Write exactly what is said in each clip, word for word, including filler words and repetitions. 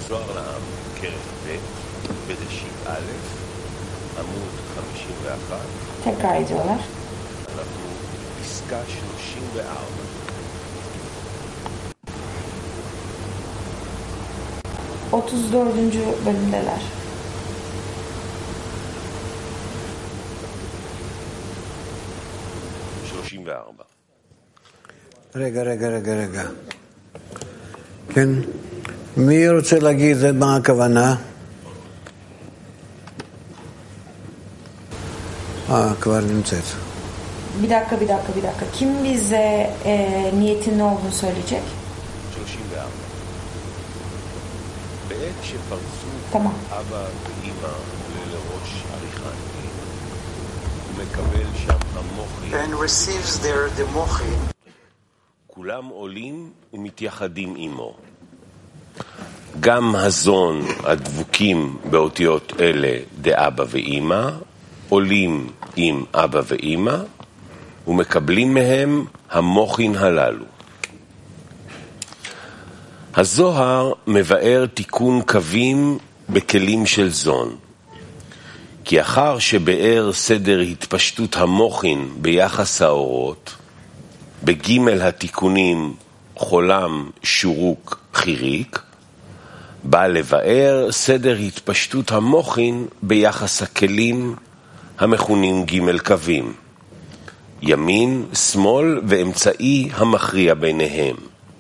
זוהר לעם, כרך ב', בראשית א', עמוד חמישים ואחת. Tekrar ediyorlar. אנחנו פסקה שלושים וארבע. otuz dördüncü bölümdeler. שלושים וארבע. רגע, רגע, רגע, רגע. כן? מי רוצה להגיד מה הכוונה? אה, כבר נמצאת. Bir dakika, bir dakika, bir dakika. Kim bize e, niyetin ne olduğunu söyleyecek? שלושים וארבע. בעת שפרצו תמר. אבא ואמא לראש עריכני, הוא מקבל שם המוחין. And receives there the mochin. כולם עולים ומתייחדים עמו. גם הזון הדבוקים באותיות אלה דאבא ואמא, עולים עם אבא ואמא, ומקבלים מהם המוחין הללו. הזוהר מבאר תיקון קווים בכלים של זון. כי אחר שבאר סדר התפשטות המוחין ביחס האורות, בגימל התיקונים חולם, שורוק, חיריק, בא לבאר סדר התפשטות המוחין ביחס הכלים המכונים גימל קווים. ימין, שמאל ואמצעי המכריע ביניהם.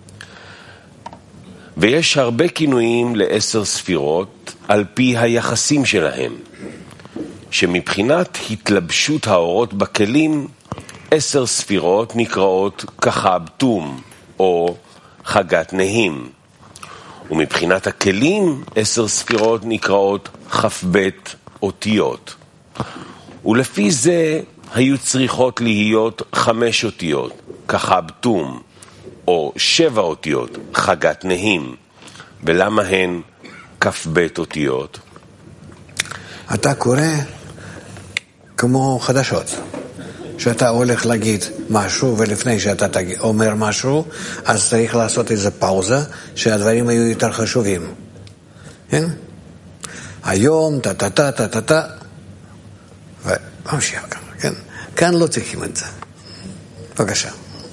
ויש הרבה כינויים לעשר ספירות על פי היחסים שלהם, שמבחינת התלבשות האורות בכלים, עשר ספירות נקראות כחב תום או חגת נהים, ומבחינת הכלים עשר ספירות נקראות כ"ב אותיות, ולפי זה היו צריכות להיות חמש אותיות כחב תום או שבע אותיות חגת נהים. ולמה הן כ"ב אותיות? אתה קורא כמו חדשות, שאתה הולך להגיד משהו ולפני שאתה אומר משהו אז צריך לעשות איזו פאוזה שהדברים היו יותר חשובים. כן? היום טה טה טה טה טה טה וממשיך כאן. כן? כאן לא צריכים את זה. בבקשה.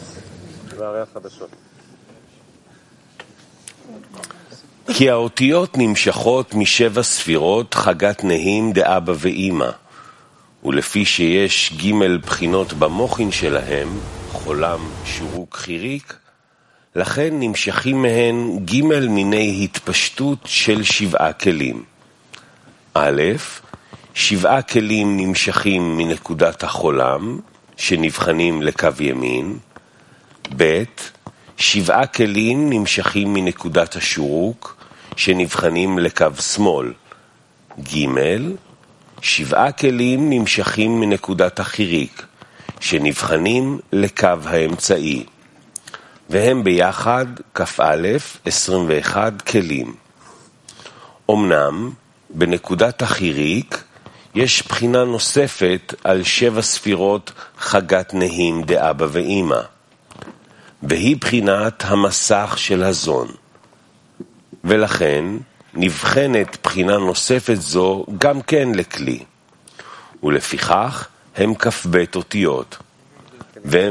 כי האותיות נמשכות משבע ספירות חגת נהים דאבא ואמא, ולפי שיש ג' בחינות במוחין שלהם, חולם, שורוק, חיריק, לכן נמשכים מהן ג' מיני התפשטות של שבעה כלים. א', שבעה כלים נמשכים מנקודת החולם, שנבחנים לקו ימין. ב', שבעה כלים נמשכים מנקודת השורוק, שנבחנים לקו שמאל. ג', שבעה כלים נמשכים מנקודת החיריק, שנבחנים לקו האמצעי, והם ביחד כ"א עשרים ואחד כלים. אמנם בנקודת החיריק יש בחינה נוספת על שבע ספירות חגת נהים דאבא ואמא, והיא בחינת המסך של הזון, ולכן נבחנת בחינה נוספת זו גם כן לכלי, ולפיכך הם כ"ב אותיות, והם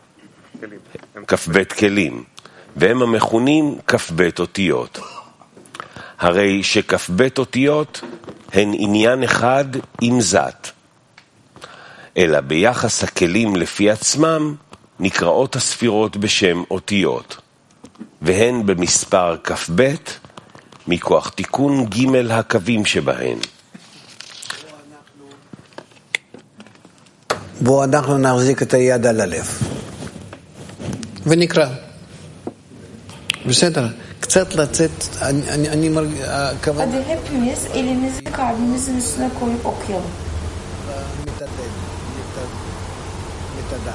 כ"ב כלים, והם המכונים כ"ב אותיות. הרי שכ"ב אותיות הן עניין אחד עם זאת, אלא ביחס הכלים לפי עצמם נקראות הספירות בשם אותיות, והן במספר כ"ב מכוח תיקון ג' הקווים שבהן. בואו אנחנו נחזיק את היד על הלב ונקרא. בסדר? קצת לצאת, אני, אני, אני מרגיש, הכוונה... Hadi hepimiz elimizi kalbimizin üstüne koyup okuyalım. מתעדד, מתעדה.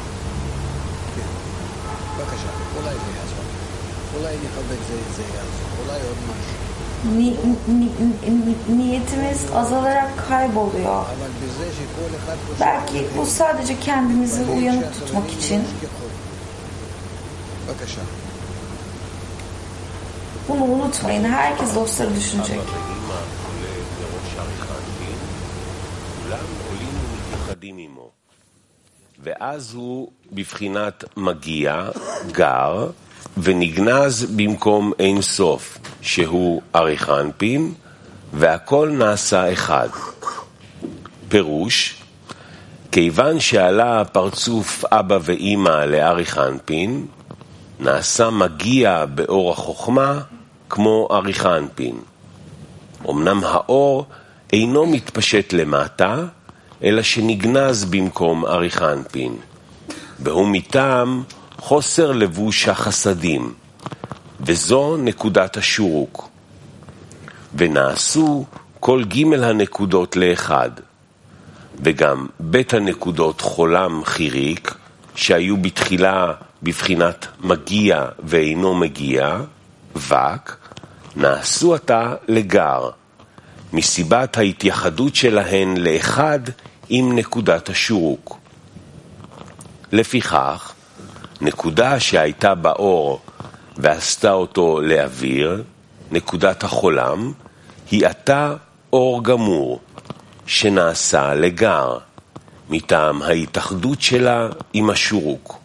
בבקשה, אולי זה יעזור. אולי נכבד זה, זה יעזור. אולי עוד משהו. Ni, ni, ni, niyetimiz azalarak kayboluyor. Belki bu sadece kendimizi uyanık tutmak için. בבקשה. Bunu unutmayın. Herkes dostları düşünecek. אבא ואמא עולה לראש אריכנפין, כולם עולים ומתייחדים עמו. ואז הוא בבחינת מגיע, גר, ונגנז במקום אין סוף, שהוא אריכנפין, והכל נעשה אחד. פירוש, כיוון שעלה פרצוף אבא ואמא לאריכנפין, נעשה מגיע באור החוכמה כמו אריכנפין. אמנם האור אינו מתפשט למטה, אלא שנגנז במקום אריכנפין, והוא מטעם חוסר לבוש החסדים, וזו נקודת השורוק. ונעשו כל ג' הנקודות לאחד, וגם בית הנקודות חולם חיריק, שהיו בתחילה בבחינת מגיע ואינו מגיע, וק, נעשו עתה לגר, מסיבת ההתייחדות שלהן לאחד עם נקודת השורוק. לפיכך, נקודה שהייתה באור ועשתה אותו לאוויר, נקודת החולם, היא עתה אור גמור, שנעשה לגר, מטעם ההתאחדות שלה עם השורוק.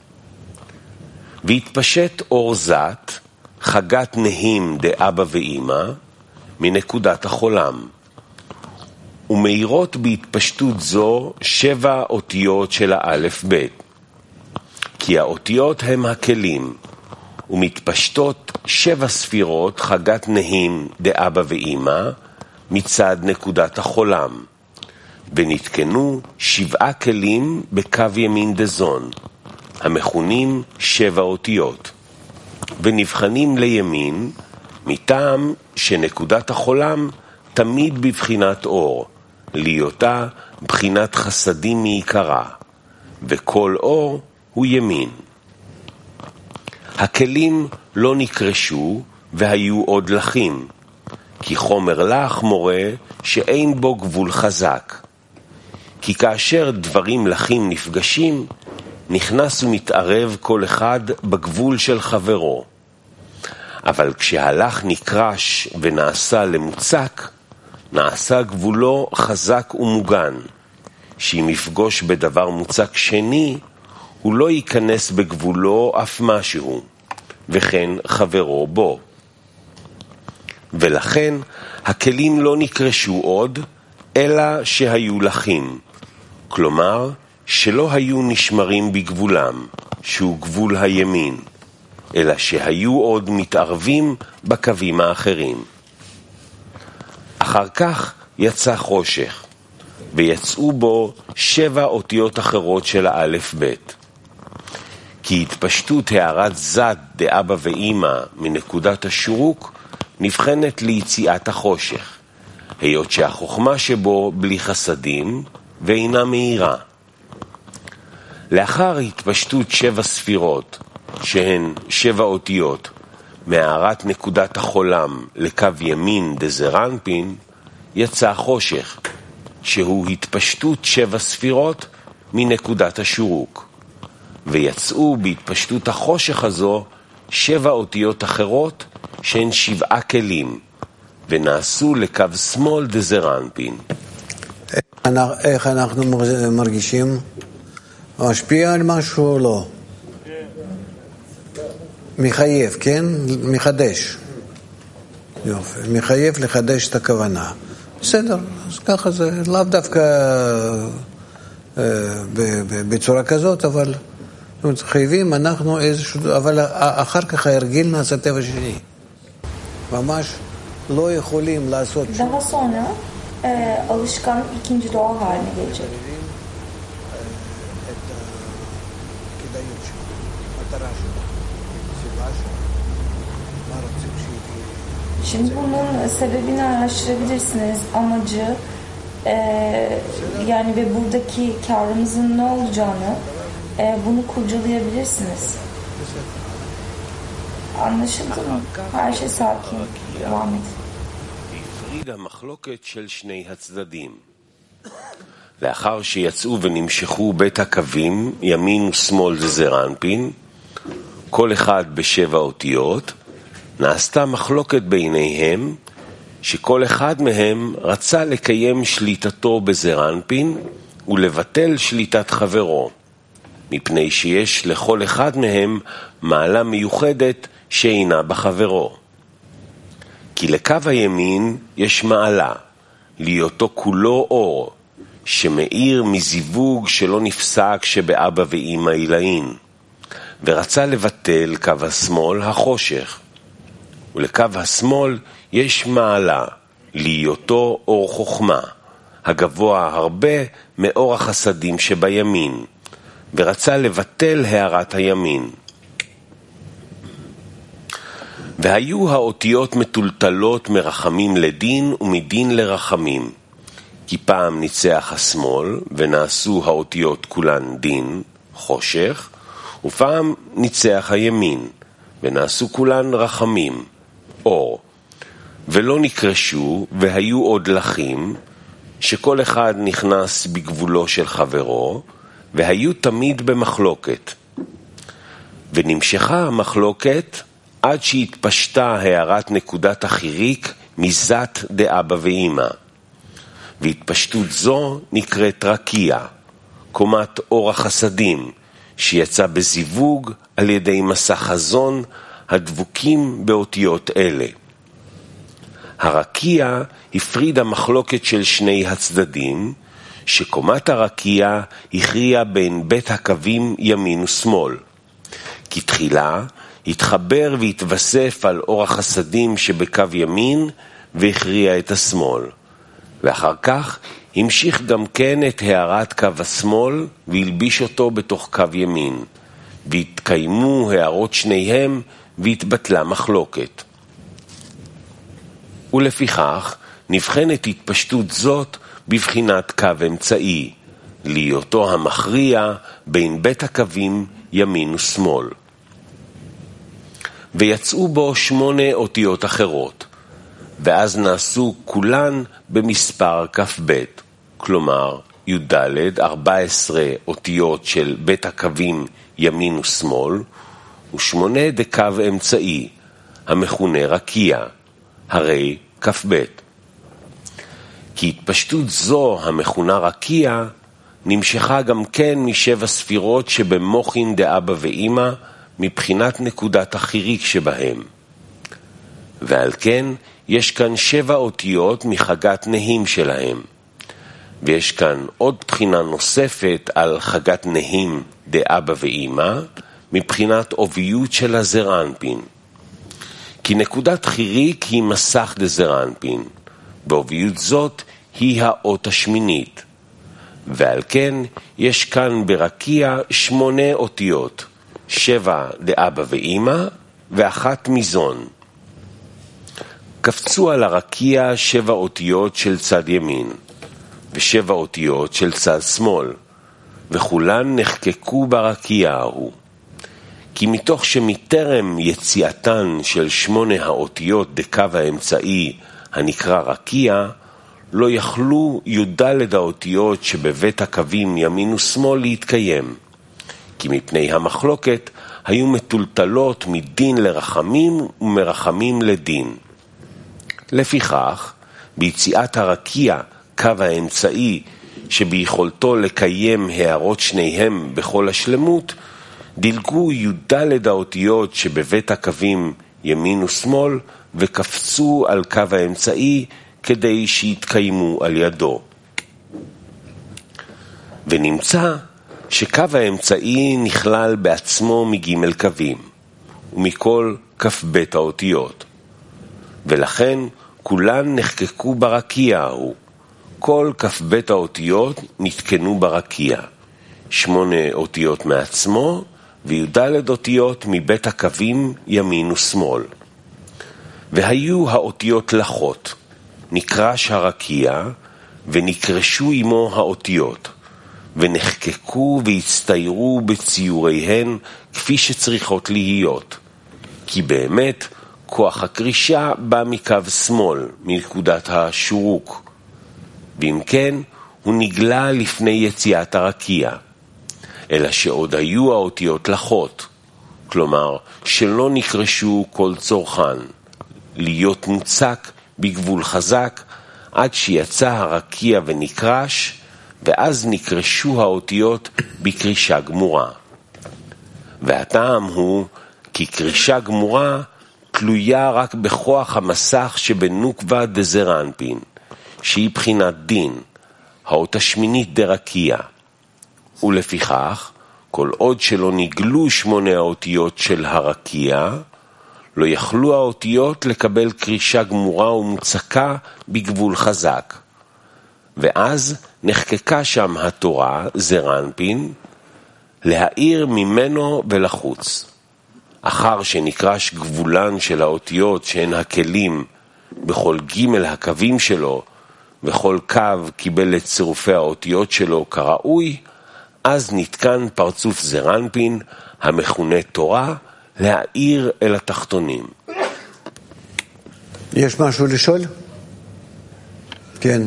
והתפשט אור זת, חגת נהים דאבא ואמא, מנקודת החולם. ומאירות בהתפשטות זו שבע אותיות של האלף בית. כי האותיות הם הכלים, ומתפשטות שבע ספירות חגת נהים דאבא ואמא מצד נקודת החולם. ונתקנו שבעה כלים בקו ימין דזון, המכונים שבע אותיות, ונבחנים לימין, מטעם שנקודת החולם תמיד בבחינת אור, להיותה בחינת חסדים מעיקרה, וכל אור הוא ימין. הכלים לא נקרשו והיו עוד לחים, כי חומר לח מורה שאין בו גבול חזק. כי כאשר דברים לחים נפגשים, נכנס ומתערב כל אחד בגבול של חברו. אבל כשהלח נקרש ונעשה למוצק, נעשה גבולו חזק ומוגן, שאם יפגוש בדבר מוצק שני, הוא לא ייכנס בגבולו אף משהו, וכן חברו בו. ולכן הכלים לא נקרשו עוד, אלא שהיו לחים, כלומר שלא היו נשמרים בגבולם, שהוא גבול הימין, אלא שהיו עוד מתערבים בקווים האחרים. אחר כך יצא חושך, ויצאו בו שבע אותיות אחרות של האלף בית. כי התפשטות הערת זד דאבא ואמא מנקודת השורוק נבחנת ליציאת החושך, היות שהחוכמה שבו בלי חסדים ואינה מהירה. לאחר התפשטות שבע ספירות, שהן שבע אותיות, מהערת נקודת החולם לקו ימין דזרנפין, יצא חושך, שהוא התפשטות שבע ספירות מנקודת השורוק. ויצאו בהתפשטות החושך הזו שבע אותיות אחרות שהן שבעה כלים, ונעשו לקו שמאל דזרנפין. איך אנחנו מרגישים? משפיע על משהו או לא? מחייב, כן? מחדש. יופי. מחייב לחדש את הכוונה. בסדר, אז ככה זה לאו דווקא אה, בצורה כזאת, אבל חייבים אנחנו איזשהו, אבל אחר כך ההרגיל נעשה טבע שני. ממש לא יכולים לעשות שום. Daha sonra e, alışkanlık ikinci doğal haline gelecek. Şimdi bunun sebebini araştırabilirsiniz, amacı e, yani ve buradaki karımızın ne olacağını e, bunu kurcalayabilirsiniz. Anlaşıldı mı? Her şey sakin. Devam edin. הפריד המחלוקת של שני הצדדים. לאחר שיצאו ונמשכו בית הקווים, ימין ושמאל דזרנפין, כל אחד בשבע אותיות, נעשתה מחלוקת ביניהם, שכל אחד מהם רצה לקיים שליטתו בזעיר אנפין ולבטל שליטת חברו, מפני שיש לכל אחד מהם מעלה מיוחדת שאינה בחברו. כי לקו הימין יש מעלה, להיותו כולו אור, שמאיר מזיווג שלא נפסק שבאבא ואמא עילאין, ורצה לבטל קו השמאל החושך. ולקו השמאל יש מעלה, להיותו אור חוכמה, הגבוה הרבה מאור החסדים שבימין, ורצה לבטל הערת הימין. והיו האותיות מטולטלות מרחמים לדין ומדין לרחמים, כי פעם ניצח השמאל ונעשו האותיות כולן דין, חושך, ופעם ניצח הימין ונעשו כולן רחמים, אור. ולא נקרשו והיו עוד לחים, שכל אחד נכנס בגבולו של חברו, והיו תמיד במחלוקת. ונמשכה המחלוקת עד שהתפשטה הערת נקודת החיריק מזת דאבא ואמא. והתפשטות זו נקראת רקיע, קומת אור החסדים, שיצא בזיווג על ידי מסע חזון הדבוקים באותיות אלה. הרקיע הפריד המחלוקת של שני הצדדים, שקומת הרקיע הכריעה בין בית הקווים ימין ושמאל. כי תחילה התחבר והתווסף על אור החסדים שבקו ימין והכריע את השמאל. ואחר כך המשיך גם כן את הערת קו השמאל והלביש אותו בתוך קו ימין. והתקיימו הערות שניהם והתבטלה מחלוקת. ולפיכך נבחנת התפשטות זאת בבחינת קו אמצעי, להיותו המכריע בין בית הקווים ימין ושמאל. ויצאו בו שמונה אותיות אחרות, ואז נעשו כולן במספר כ"ב, כלומר י"ד, ארבע עשרה אותיות של בית הקווים ימין ושמאל, ושמונה דקו אמצעי, המכונה רקיע, הרי כ"ב. כי התפשטות זו המכונה רקיע נמשכה גם כן משבע ספירות שבמוחין דאבא ואמא מבחינת נקודת החיריק שבהם. ועל כן יש כאן שבע אותיות מחגת נהים שלהם. ויש כאן עוד בחינה נוספת על חגת נהים דאבא ואמא מבחינת עוביות של הזעיר אנפין. כי נקודת חיריק היא מסך דזעיר אנפין, בעוביות זאת היא האות השמינית. ועל כן יש כאן ברקיע שמונה אותיות, שבע דאבא ואמא ואחת מזון. קפצו על הרקיע שבע אותיות של צד ימין, ושבע אותיות של צד שמאל, וכולן נחקקו ברקיע ההוא. כי מתוך שמטרם יציאתן של שמונה האותיות דקו האמצעי הנקרא רקיע, לא יכלו י"ד האותיות שבבית הקווים ימין ושמאל להתקיים, כי מפני המחלוקת היו מטולטלות מדין לרחמים ומרחמים לדין. לפיכך, ביציאת הרקיע, קו האמצעי, שביכולתו לקיים הערות שניהם בכל השלמות, דילגו י"ד האותיות שבבית הקווים ימין ושמאל וקפצו על קו האמצעי כדי שיתקיימו על ידו. ונמצא שקו האמצעי נכלל בעצמו מג' קווים ומכל כ"ב האותיות, ולכן כולן נחקקו ברקיע ההוא. כל כ"ב האותיות נתקנו ברקיע, שמונה אותיות מעצמו וי"ד אותיות מבית הקווים ימין ושמאל. והיו האותיות לחות, נקרש הרקיע ונקרשו עמו האותיות, ונחקקו והצטיירו בציוריהן כפי שצריכות להיות, כי באמת כוח הקרישה בא מקו שמאל, מנקודת השורוק, ואם כן הוא נגלה לפני יציאת הרקיע, אלא שעוד היו האותיות לחות, כלומר, שלא נקרשו כל צורכן, להיות מוצק בגבול חזק, עד שיצא הרקיע ונקרש, ואז נקרשו האותיות בקרישה גמורה. והטעם הוא כי קרישה גמורה תלויה רק בכוח המסך שבנוקבה דזרנפין, שהיא בחינת דין, האות השמינית דרקיע. ולפיכך, כל עוד שלא נגלו שמונה האותיות של הרקיע, לא יכלו האותיות לקבל קרישה גמורה ומוצקה בגבול חזק. ואז נחקקה שם התורה, זרנפין, להאיר ממנו ולחוץ. אחר שנקרש גבולן של האותיות שהן הכלים בכל ג' הקווים שלו, וכל קו קיבל את צירופי האותיות שלו כראוי, אז נתקן פרצוף זרנפין, המכונה תורה, להאיר אל התחתונים. יש משהו לשאול? כן.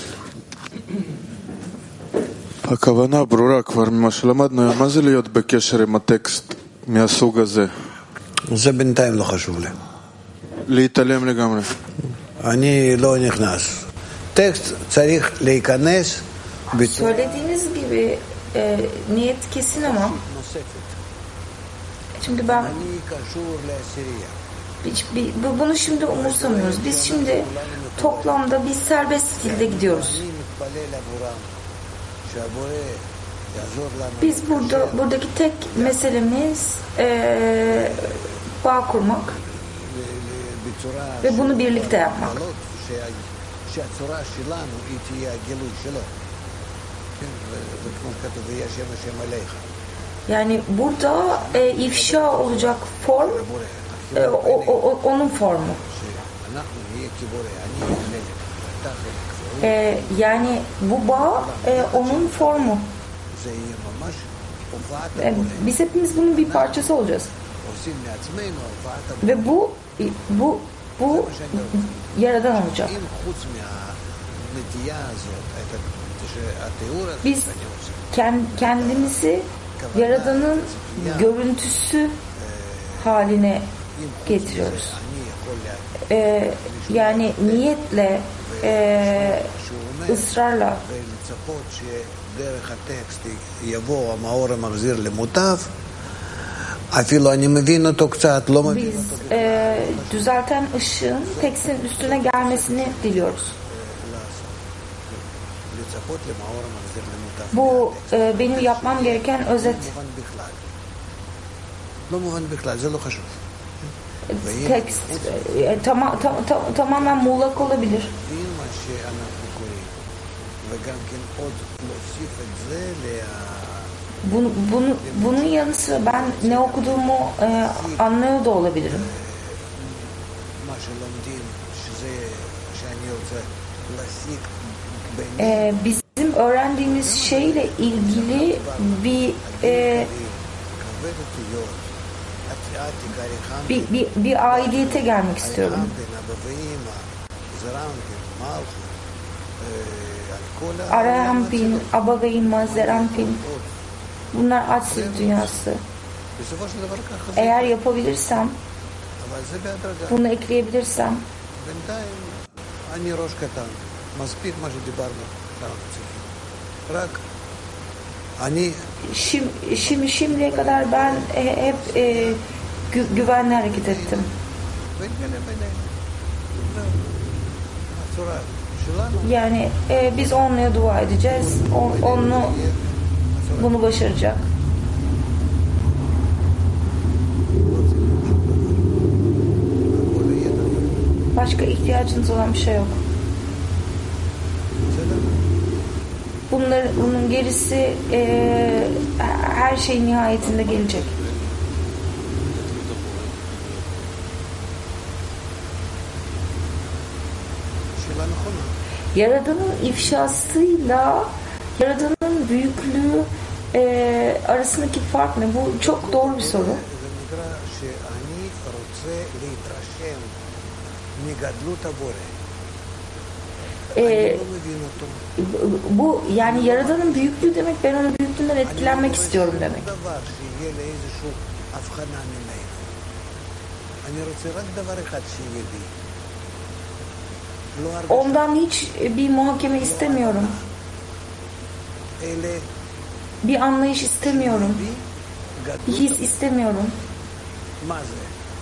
הכוונה ברורה כבר ממה שלמדנו, מה זה להיות בקשר עם הטקסט מהסוג הזה? זה בינתיים לא חשוב לי. להתעלם לגמרי. אני לא נכנס. טקסט צריך להיכנס. Söylediğiniz gibi e, niyet kesin ama şimdi ben hiç, bir, bunu şimdi umursamıyoruz. Biz şimdi toplamda biz serbest stilde gidiyoruz. Biz burada buradaki tek meselemiz e, bağ kurmak ve bunu birlikte yapmak. Yani burada e, ifşa olacak form e, o, o, onun formu. E, yani bu bağ e, onun formu. E, biz hepimiz bunun bir parçası olacağız. Ve bu bu bu yaradan olacak. Biz kendimizi Yaradan'ın görüntüsü haline getiriyoruz. Ee, yani niyetle, e, ısrarla biz e, düzelten ışığın tekstin üstüne gelmesini diliyoruz. Bu e, benim yapmam gereken özet. Tekst e, tam, tam, tam, tamamen muğlak olabilir. Bunu, bunu, bunun yanı sıra ben ne okuduğumu e, anlıyor da olabilirim. E, bizim öğrendiğimiz şeyle ilgili bir e, bir, bir, bir aidiyete gelmek istiyorum. Arahampin, Abagayim, Zerampin, bunlar Atsir dünyası. Eğer yapabilirsem, bunu ekleyebilirsem, Şimdi, şimdi şimdiye kadar ben hep e, gü, güvenli hareket ettim. Yani e, biz onunla dua edeceğiz. O, onu bunu başaracak. Başka ihtiyacınız olan bir şey yok. Bunlar, bunun gerisi e, her şey nihayetinde gelecek. Yaradan'ın ifşasıyla Yaradan'ın büyüklüğü e, arasındaki fark ne? Bu çok doğru bir soru. Ee, bu yani Yaradan'ın büyüklüğü demek, ben onun büyüklüğünden etkilenmek istiyorum demek. הבחנה ממנו. אני רוצה רק דבר אחד שיהיה לי. לא הרגשה. Ondan hiç bir muhakeme istemiyorum. אלה Bir anlayış istemiyorum. בי Bir גדלות. his istemiyorum. מה זה?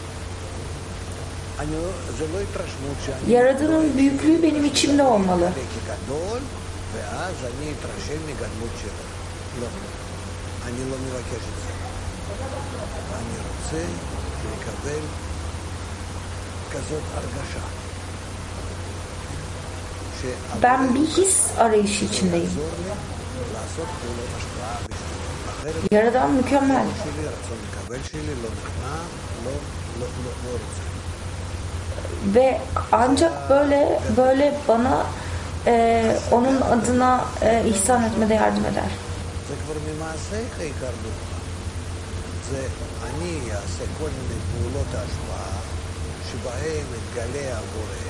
אני לא, זה לא התרשמות שאני... Yaradan'ın büyüklüğü benim içimde olmalı. כגדול, ואז אני אתרשם מגדלות שלו. לא. אני לא מבקש את זה. אני רוצה לקבל כזאת הרגשה. Ben bir his arayışı içindeyim. לעזור לי לעשות פעולות השפעה בשבילי. אחרת Yaradan mükemmel. שלי, רצון לקבל שלי, לא נכנע, לא, לא, לא, לא רוצה. Ve ancak böyle böyle bana e, onun adına e, ihsan etmede yardım eder. זה כבר ממעשיך יקרבוך. זה אני אעשה כל מיני פעולות ההשפעה שבהם מתגלה הבורא.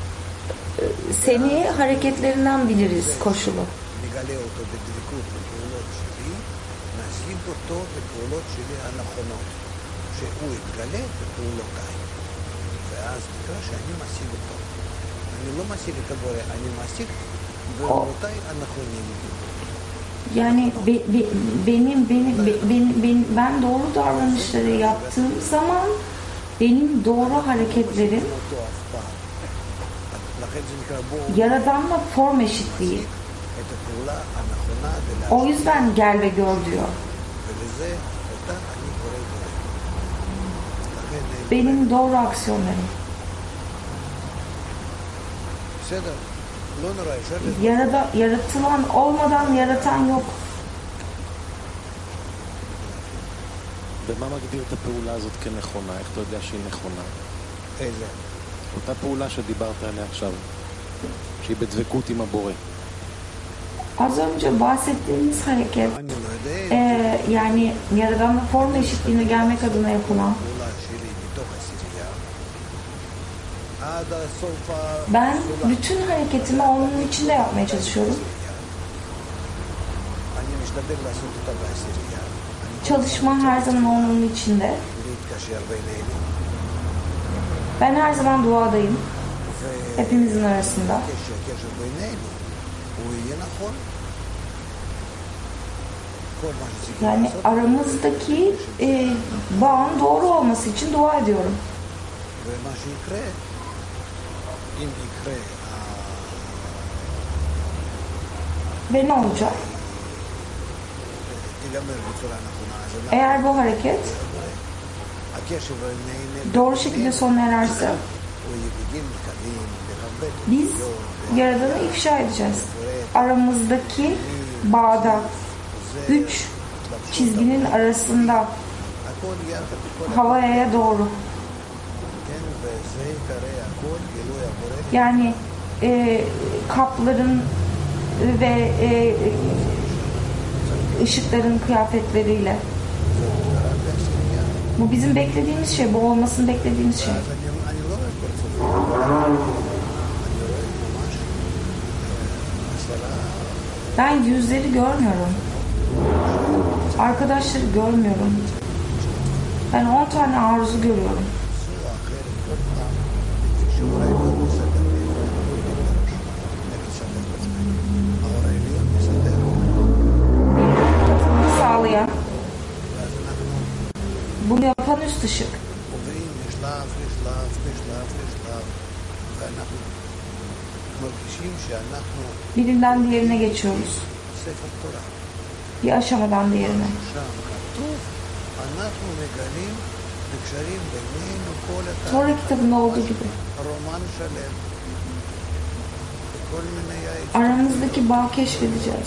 Seni hareketlerinden biliriz koşulu. נגלה אותו בדבקות בפעולות שלי, נשיג אותו בפעולות שלי הנכונות, שהוא יתגלה בפעולותיי. ואז נקרא שאני משיג אותו. אני לא משיג את הבורא, אני משיג בפעולותיי הנכונים. Yani be, be, benim benim be, benim, benim ben doğru davranışları yaptığım zaman benim doğru hareketlerim אותו אף פעם. לכן זה נקרא בוא Yaradan'la form eşitliği. את הפעולה הנכונה O ולהשיג. yüzden gel ve gör diyor. ולזה אותה אני קורא בורא. לכן Benim doğru aksiyonlarım. בסדר, לא נורא, אפשר לזה. Yarada, yaratılan olmadan yaratan yok. ומה מגדיר את הפעולה הזאת כנכונה? איך אתה יודע שהיא נכונה? איזה? אותה פעולה שדיברת עליה עכשיו, שהיא בדבקות עם הבורא. Az önce bahsettiğimiz hareket אני לא יודע. e, yani Yaradan'la form eşitliğine gelmek adına yapılan. הפעולה שלי מתוך עשירייה עד הסוף ה... Ben bütün hareketimi onun içinde yapmaya çalışıyorum. אני משתדל לעשות אותה בעשירייה. אני Çalışma her zaman onun içinde. להתקשר בינינו. Ben her zaman duadayım. Hepimizin arasında. שהקשר בינינו הוא יהיה נכון. כל מה שצריכים Yani לעשות aramızdaki e, bağın doğru olması için dua ediyorum. ומה שיקרה, אם יקרה Ve ne olacak? תיגמר בצורה נכונה, אז אנחנו- Eğer bu hareket הקשר בינינו doğru şekilde sona ererse הוא בגיל מתקדמים לכבד biz Yaradan'ı ifşa edeceğiz. Aramızdaki bağda üç çizginin arasında הכל יחד, הכל havaya doğru. כן, וזה יקרה הכל גילוי הבורא. Yani e, kapların ve e, ışıkların kıyafetleriyle. Bu bizim beklediğimiz şey, bu olmasını beklediğimiz şey. אז אני אני לא רואה פרצופים. אני רואה ממש עשרה, Ben yüzleri görmüyorum. Arkadaşları görmüyorum. Ben on tane arzu görüyorum. זו אחרת כל פעם, כשאולי לא מסדר לי, איך לסדר את עצמנו. האור העליון מסדר, Bunu sağlayan, ואז אנחנו bunu yapan üst ışık. עוברים משלב לשלב לשלב לשלב, ואנחנו מרגישים שאנחנו Birinden diğerine geçiyoruz. ספר תורה. Bir aşamadan diğerine. שם כתוב, אנחנו מגלים בקשרים בינינו כל התא, Tora kitabında olduğu gibi. רומן שלם, וכל מיני העצים, Aramızdaki bağı keşfedeceğiz.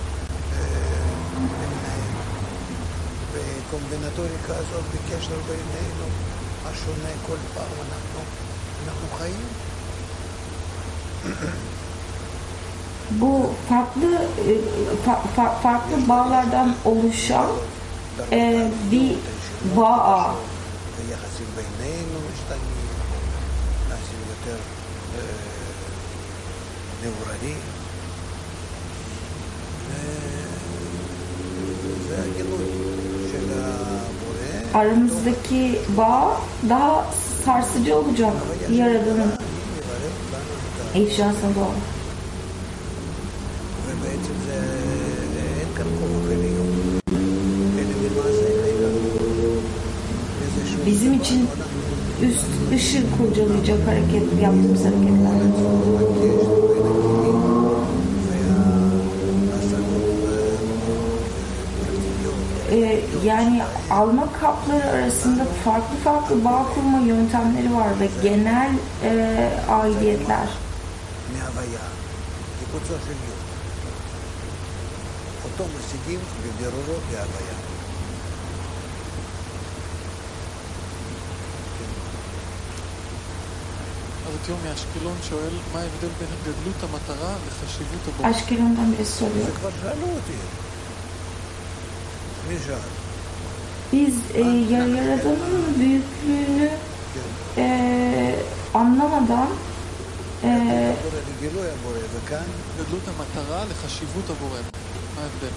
בקומבינטוריקה הזאת בקשר בינינו, השונה כל פעם, אנחנו, אנחנו חיים. Bu farklı e, fa- fa- farklı bağlardan oluşan e, bir bağ. היחסים בינינו משתנים, נעשים יותר אה, נעוררים. וזה הגילוי של הבורא. aramızdaki bağ daha sarsıcı olacak Yaradan'ın ifşasına doğru. Bizim için üst ışık kurcalayacak hareket, yaptığımız hareketler. Ee, yani alma kapları arasında farklı farklı bağ kurma yöntemleri var ve genel e, aidiyetler. אז יום מאשקלון שואל מה ההבדל בין גדלות המטרה לחשיבות הבורא. Aşkelon'dan birisi soruyor. Biz e, Yaradan'ın büyüklüğünü e, anlamadan e, גדלות המטרה לחשיבות הבורא. מה ההבדל?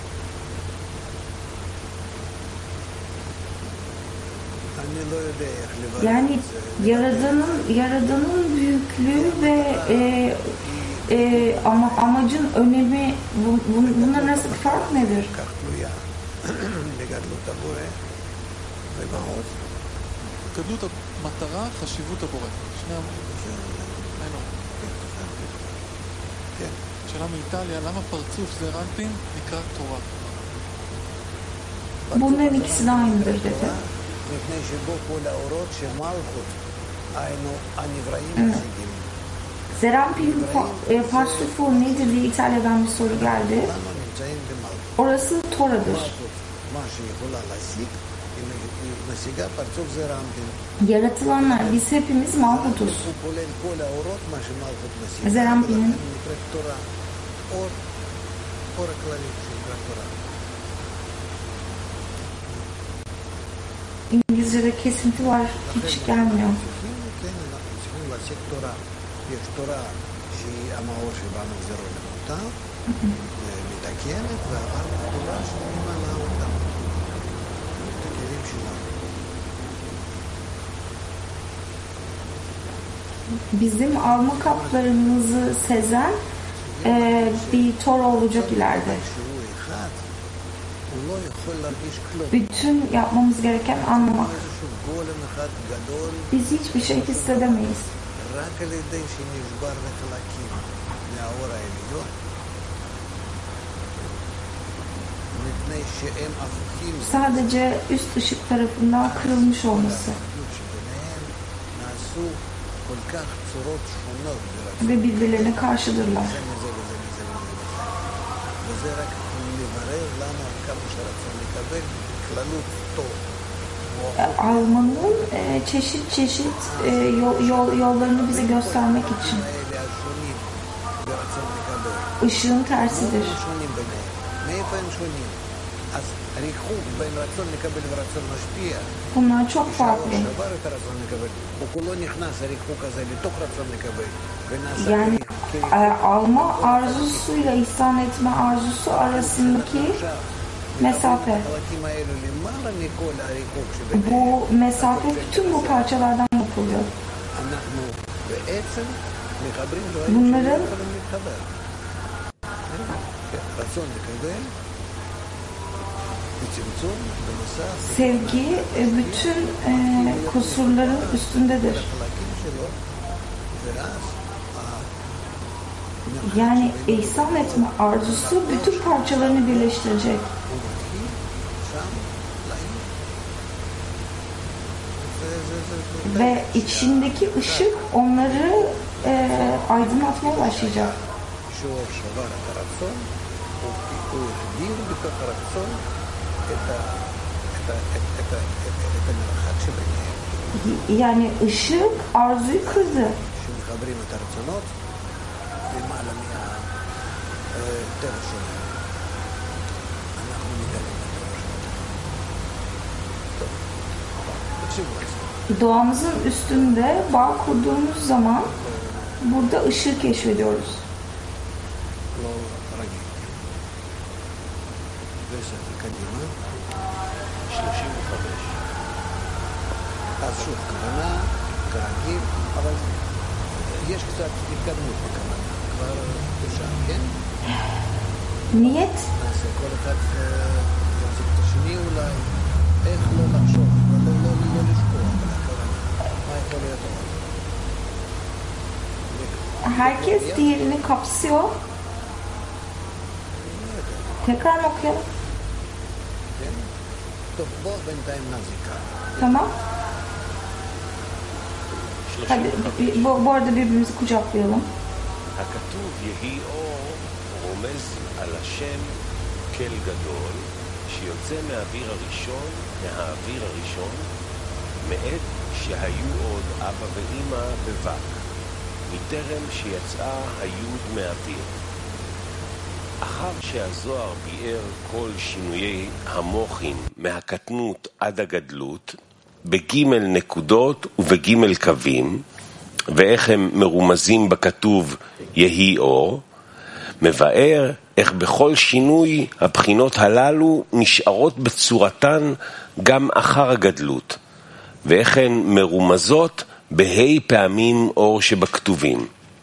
yani Yaradan'ın Yaradan'ın büyüklüğü ve e, e, ama amacın önemi bu, bu, bunlar arasındaki fark nedir? גדלות המטרה, חשיבות הבורא. שני המנו. שאלה מאיטליה, למה פרצוף זה רנפין נקרא תורה? Bunların ikisi de aynıdır dedi. Zerampin e, Parsufu nedir diye İtalya'dan bir soru geldi. Orası Tora'dır. Yaratılanlar, biz hepimiz Malhut'uz. Zerampin'in İngilizce'de kesinti var, hiç gelmiyor. Bizim alma kaplarımızı sezen e, bir Tora olacak ileride. Bütün yapmamız gereken anlamak. Biz hiçbir şey hissedemeyiz. Sadece üst ışık tarafından kırılmış olması. Ve birbirlerine karşıdırlar. Almanın e, çeşit çeşit e, yol, yol, yollarını bize göstermek için. Işığın tersidir. Bunlar çok farklı. Yani e, alma arzusuyla ihsan etme arzusu arasındaki mesafe. Bu mesafe bütün bu parçalardan yapılıyor. Bunların sevgi bütün e, kusurların üstündedir. Yani ihsan etme arzusu bütün parçalarını birleştirecek. Ve içindeki ışık onları e, aydınlatmaya başlayacak. Yani ışık arzuyu kırdı. Doğamızın üstünde bağ kurduğumuz zaman burada ışığı keşfediyoruz. אז שוב, כוונה, כרגיל, אבל יש קצת התקדמות בכוונה. כבר אפשר, כן? Niyet, נעשה כל אחד יוצא את השני אולי, איך לא לחשוב, לא, לא, לא, לא לשקוע על הכוונה. מה יכול להיות עוד? herkes diğerini kapsıyor. Tekrar mı okuyalım? כן? טוב, בוא בינתיים נזיקה. Tamam. Hadi bu, bu arada birbirimizi kucaklayalım. הכתוב יהי אור רומז על השם כל גדול שיוצא מהאוויר הראשון, מהאוויר הראשון, מעת שהיו עוד אבא ואמא בבק, מטרם שיצאה היוד מהאוויר. אחר שהזוהר ביאר כל שינויי המוחין מהקטנות עד הגדלות, בגימל נקודות ובגימל קווים, ואיך הם מרומזים בכתוב יהי אור, מבאר איך בכל שינוי הבחינות הללו נשארות בצורתן גם אחר הגדלות, ואיך הן מרומזות בהי פעמים אור שבכתובים.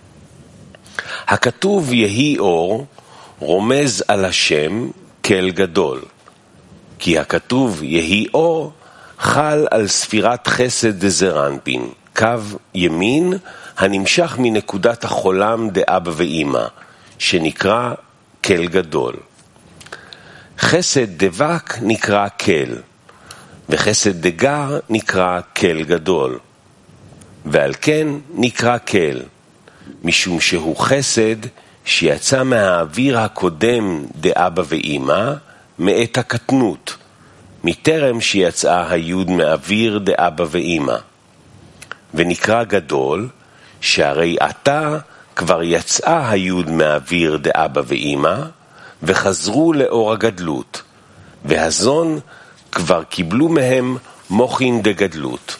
הכתוב יהי אור רומז על השם כל גדול, כי הכתוב יהי אור חל על ספירת חסד דזרנפין, קו ימין הנמשך מנקודת החולם דאבא ואמא, שנקרא כל גדול. חסד דבק נקרא כל, וחסד דגר נקרא כל גדול, ועל כן נקרא כל, משום שהוא חסד שיצא מהאוויר הקודם דאבא ואמא מעת הקטנות, מטרם שיצאה היוד מאוויר דאבא ואמא, ונקרא גדול שהרי עתה כבר יצאה היוד מאוויר דאבא ואמא וחזרו לאור הגדלות, והזון כבר קיבלו מהם מוחין דגדלות.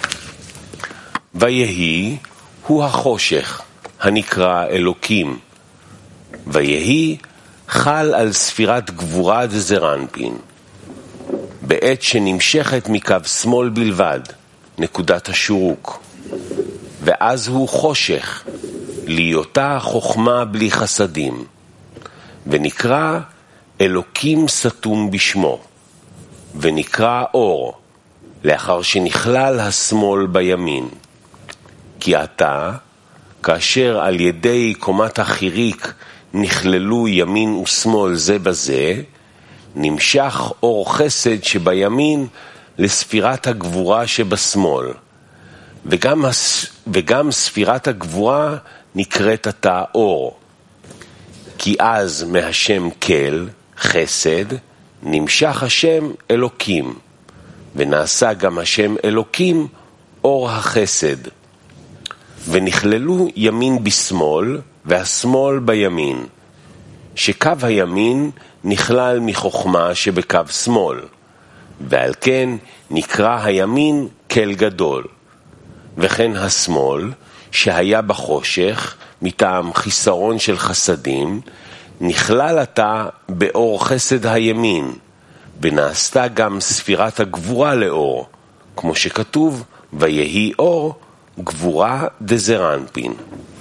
ויהי הוא החושך הנקרא אלוקים, ויהי חל על ספירת גבורה דזרנפין, בעת שנמשכת מקו שמאל בלבד, נקודת השורוק, ואז הוא חושך, להיותה חוכמה בלי חסדים, ונקרא אלוקים סתום בשמו, ונקרא אור, לאחר שנכלל השמאל בימין. כי עתה, כאשר על ידי קומת החיריק נכללו ימין ושמאל זה בזה, נמשך אור חסד שבימין לספירת הגבורה שבשמאל, וגם, הס... וגם ספירת הגבורה נקראת עתה אור, כי אז מהשם כל, חסד, נמשך השם אלוקים, ונעשה גם השם אלוקים אור החסד, ונכללו ימין בשמאל והשמאל בימין, שקו הימין נכלל מחוכמה שבקו שמאל, ועל כן נקרא הימין כל גדול, וכן השמאל שהיה בחושך מטעם חיסרון של חסדים נכלל עתה באור חסד הימין, ונעשתה גם ספירת הגבורה לאור, כמו שכתוב ויהי אור גבורה דזרנפין.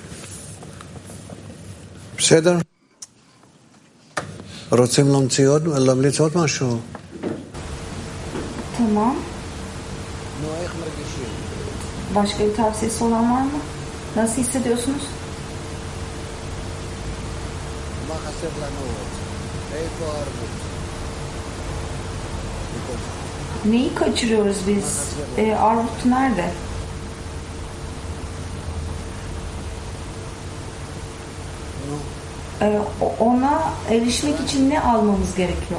בסדר? רוצים להמציא עוד, להמליץ עוד משהו? Tamam. נו, איך מרגישים? Başka bir tavsiyesi olan var mı? Nasıl hissediyorsunuz? מה חסר לנו עוד? איפה הערבות? Neyi kaçırıyoruz biz? E, Armut nerede? E, ona erişmek için ne almamız gerekiyor?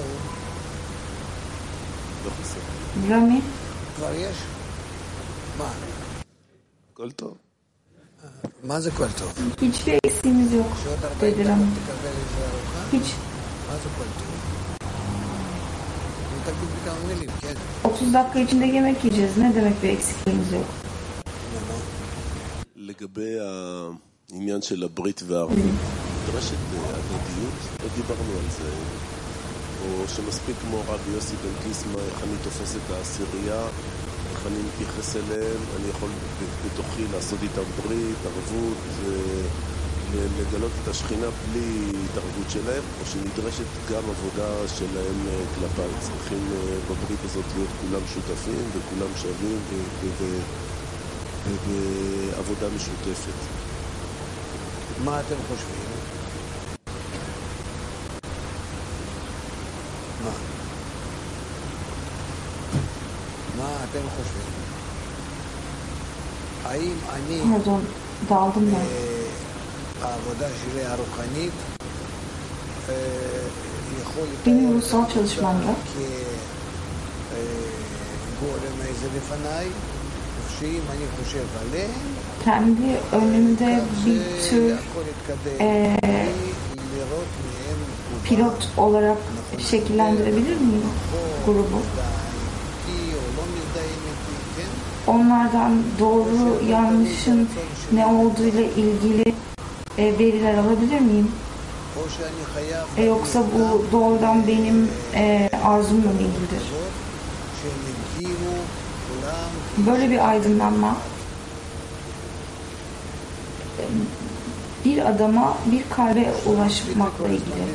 Rami? כבר יש? מה? כל טוב. מה זה כל טוב? Hiçbir eksiğimiz yok. שעוד ארבעים Dedi דקות Rami. תקבל איזה ארוחה? Hiç. מה זה כל טוב? תגיד בכמה מילים, כן. otuz dakika içinde yemek yiyeceğiz. Ne demek bir eksikliğimiz yok? לגבי העניין של הברית והערבות, נדרשת הדדיות, לא דיברנו על זה, או שמספיק כמו רבי יוסי בן קיסמא, איך אני תופס את העשירייה, איך אני מתייחס אליהם, אני יכול בתוכי לעשות איתם ברית, ערבות, לגלות את השכינה בלי התערבות שלהם, או שנדרשת גם עבודה שלהם כלפיי. צריכים בברית הזאת להיות כולם שותפים וכולם שווים ובעבודה משותפת. מה אתם חושבים? מה? מה אתם חושבים? האם אני... Pardon, daldım ben. העבודה שלי הרוחנית יכול Benim ruhsal çalışmamda כגורם איזה לפניי, שאם אני חושב עליהם, kendi önümde bir tür e, pilot olarak şekillendirebilir miyim grubu? Onlardan doğru yanlışın ne olduğuyla ilgili e, veriler alabilir miyim? E, yoksa bu doğrudan benim e, arzumla mı ilgilidir? Böyle bir aydınlanma bir adama, bir kalbe ulaşmakla ilgili.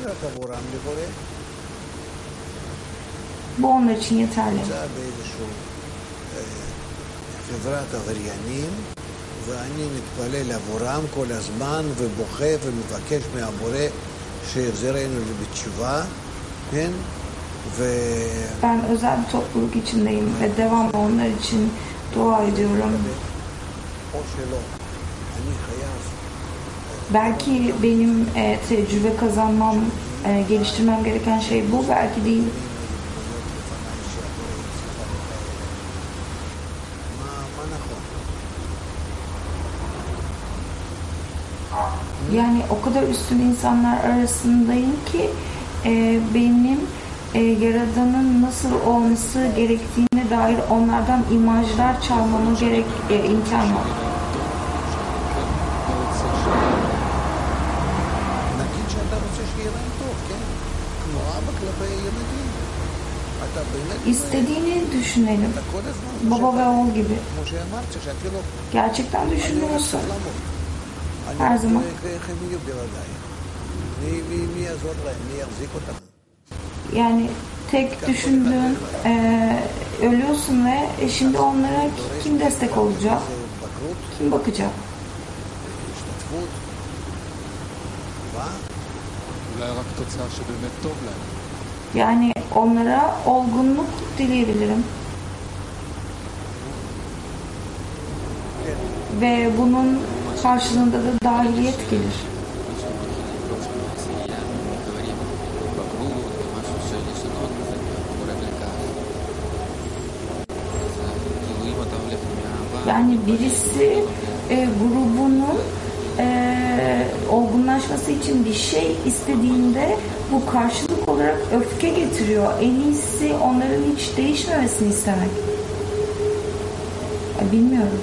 Bu onlar için yeterli. ואני מתפלל עבורם כל הזמן ובוכה ומבקש מהבורא שיחזרנו בתשובה, כן? Ben özel bir topluluk içindeyim ve devamlı onlar için dua ediyorum. Belki benim e, tecrübe kazanmam, e, geliştirmem gereken şey bu, belki değil. Yani o kadar üstün insanlar arasındayım ki e, benim e, Yaradan'ın nasıl olması gerektiğine dair onlardan imajlar çalmama gerek e, imkan var. İstediğini düşünelim. Baba ve oğul gibi. Gerçekten düşünüyorsun. Her zaman. Yani tek düşündüğün e, ölüyorsun ve e, şimdi onlara kim destek olacak? Kim bakacak? Yani onlara olgunluk dileyebilirim. Ve bunun karşılığında da dahiliyet gelir. Yani birisi e, grubunun e, olgunlaşması için bir şey istediğinde bu karşılık olarak öfke getiriyor. En iyisi onların hiç değişmemesini istemek. Ya, bilmiyorum.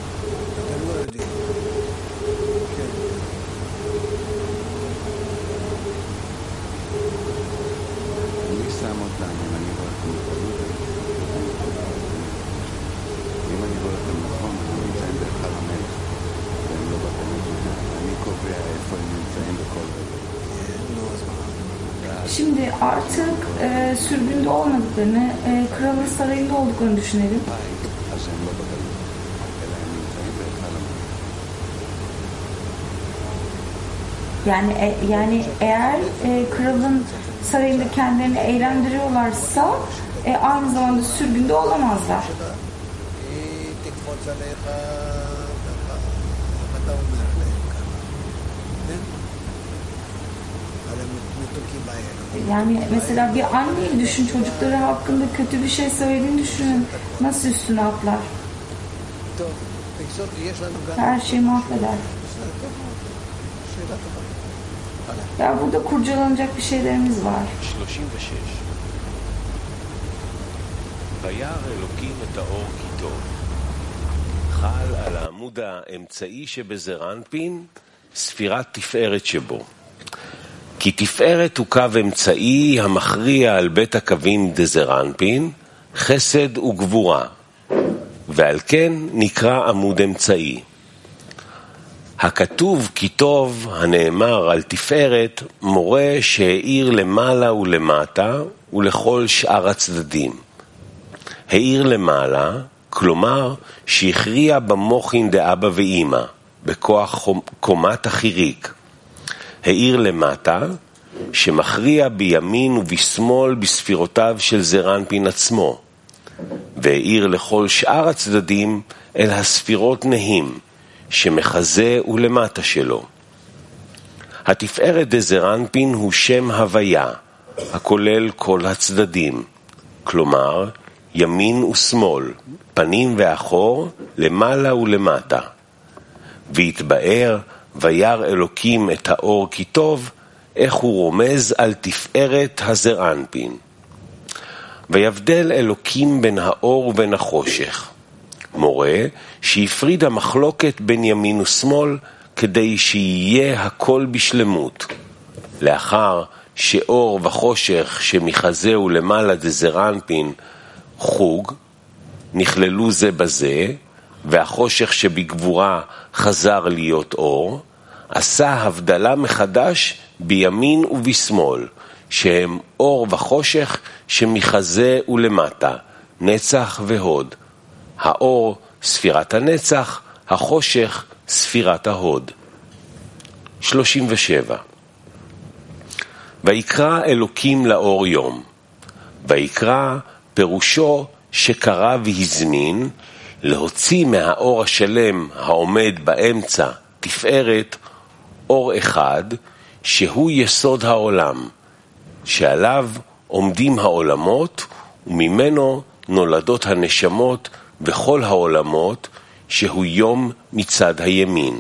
Şimdi artık e, sürgünde olmadıklarını, e, kralın sarayında olduklarını düşünelim. Yani e, yani eğer e, kralın sarayında kendilerini eğlendiriyorlarsa e, aynı zamanda sürgünde olamazlar. Yani mesela bir anneyi düşün, çocukları hakkında kötü bir şey söylediğini düşünün. Nasıl üstüne atlar? Her şeyi mahveder. Ya burada kurcalanacak bir şeylerimiz var. שלושים ושש וירא אלוקים את האור כי טוב. חל על העמוד האמצעי שבזרנפין ספירת תפארת שבו. כי תפארת הוא קו אמצעי המכריע על בית הקווים דזרנפין, חסד וגבורה. ועל כן נקרא עמוד אמצעי. הכתוב כי טוב הנאמר על תפארת מורה שהאיר למעלה ולמטה ולכל שאר הצדדים. האיר למעלה, כלומר שהכריע במוחין דאבא ואמא, בכוח קומת החיריק. האיר למטה, שמכריע בימין ובשמאל בספירותיו של זרנפין עצמו, והאיר לכל שאר הצדדים אל הספירות נהים, שמחזה ולמטה שלו. התפארת דזרנפין הוא שם הוויה, הכולל כל הצדדים, כלומר ימין ושמאל, פנים ואחור, למעלה ולמטה. והתבאר וירא אלוקים את האור כי טוב, איך הוא רומז על תפארת הזרנפין. ויבדל אלוקים בין האור ובין החושך. מורה שהפריד המחלוקת בין ימין ושמאל כדי שיהיה הכל בשלמות. לאחר שאור וחושך שמחזה ולמעלה דזרנפין חוג, נכללו זה בזה, והחושך שבגבורה חזר להיות אור, עשה הבדלה מחדש בימין ובשמאל, שהם אור וחושך שמחזה ולמטה, נצח והוד. האור ספירת הנצח, החושך ספירת ההוד. שלושים ושבע. ויקרא אלוקים לאור יום. ויקרא פירושו שקרא והזמין, להוציא מהאור השלם העומד באמצע תפארת אור אחד שהוא יסוד העולם, שעליו עומדים העולמות וממנו נולדות הנשמות וכל העולמות, שהוא יום מצד הימין.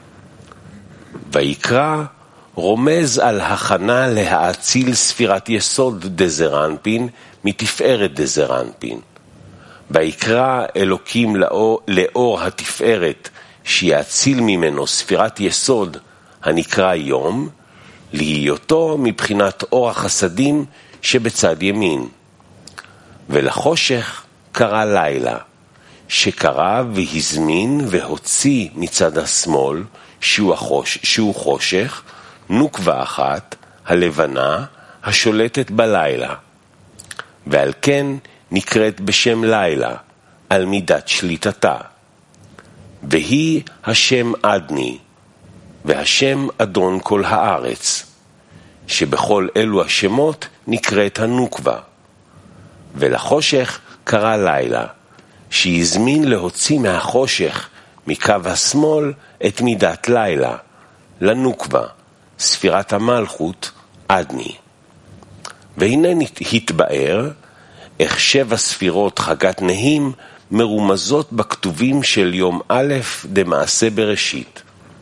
ויקרא רומז על הכנה להאציל ספירת יסוד דזרנפין מתפארת דזרנפין. ויקרא אלוקים לאור, לאור התפארת שיאציל ממנו ספירת יסוד הנקרא יום, להיותו מבחינת אור החסדים שבצד ימין. ולחושך קרא לילה, שקרא והזמין והוציא מצד השמאל, שהוא, החוש, שהוא חושך, נוקבה אחת, הלבנה, השולטת בלילה. ועל כן נקראת בשם לילה, על מידת שליטתה. והיא השם אדני, והשם אדון כל הארץ, שבכל אלו השמות נקראת הנוקבה. ולחושך קרא לילה, שהזמין להוציא מהחושך, מקו השמאל, את מידת לילה, לנוקבה, ספירת המלכות, אדני. והנה התבאר, איך שבע ספירות חגת נהים מרומזות בכתובים של יום א' דמעשה בראשית.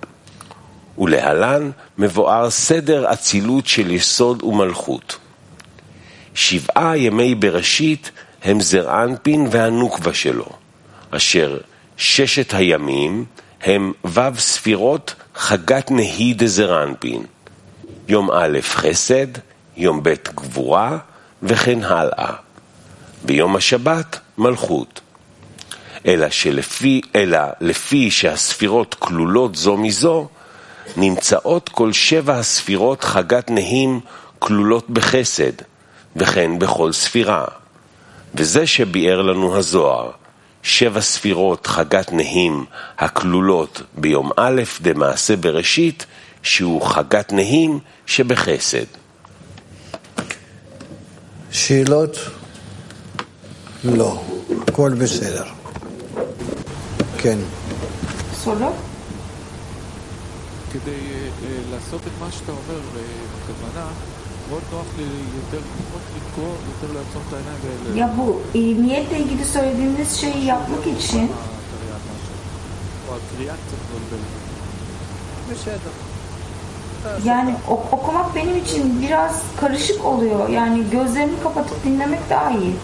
ולהלן מבואר סדר אצילות של יסוד ומלכות. שבעה ימי בראשית הם זרענפין והנוקבה שלו, אשר ששת הימים הם ו' ספירות חגת נהי דזרנפין, יום א' חסד, יום ב' גבורה וכן הלאה. ביום השבת מלכות. אלא שלפי, אלא לפי שהספירות כלולות זו מזו, נמצאות כל שבע הספירות חגת נהים כלולות בחסד, וכן בכל ספירה. וזה שביאר לנו הזוהר, שבע ספירות חגת נהים הכלולות ביום א' דמעשה בראשית, שהוא חגת נהים שבחסד. שאלות? לא, הכל בסדר. כן. סולו? כדי לעשות את מה שאתה אומר בכוונה, מאוד נוח לי יותר, פחות לקרוא, יותר לעצום את העיניים. Ya bu e, niyetle ilgili söylediğiniz şeyi yapmak için yani ok- okumak benim için biraz karışık oluyor. Yani gözlerimi kapatıp dinlemek daha iyi.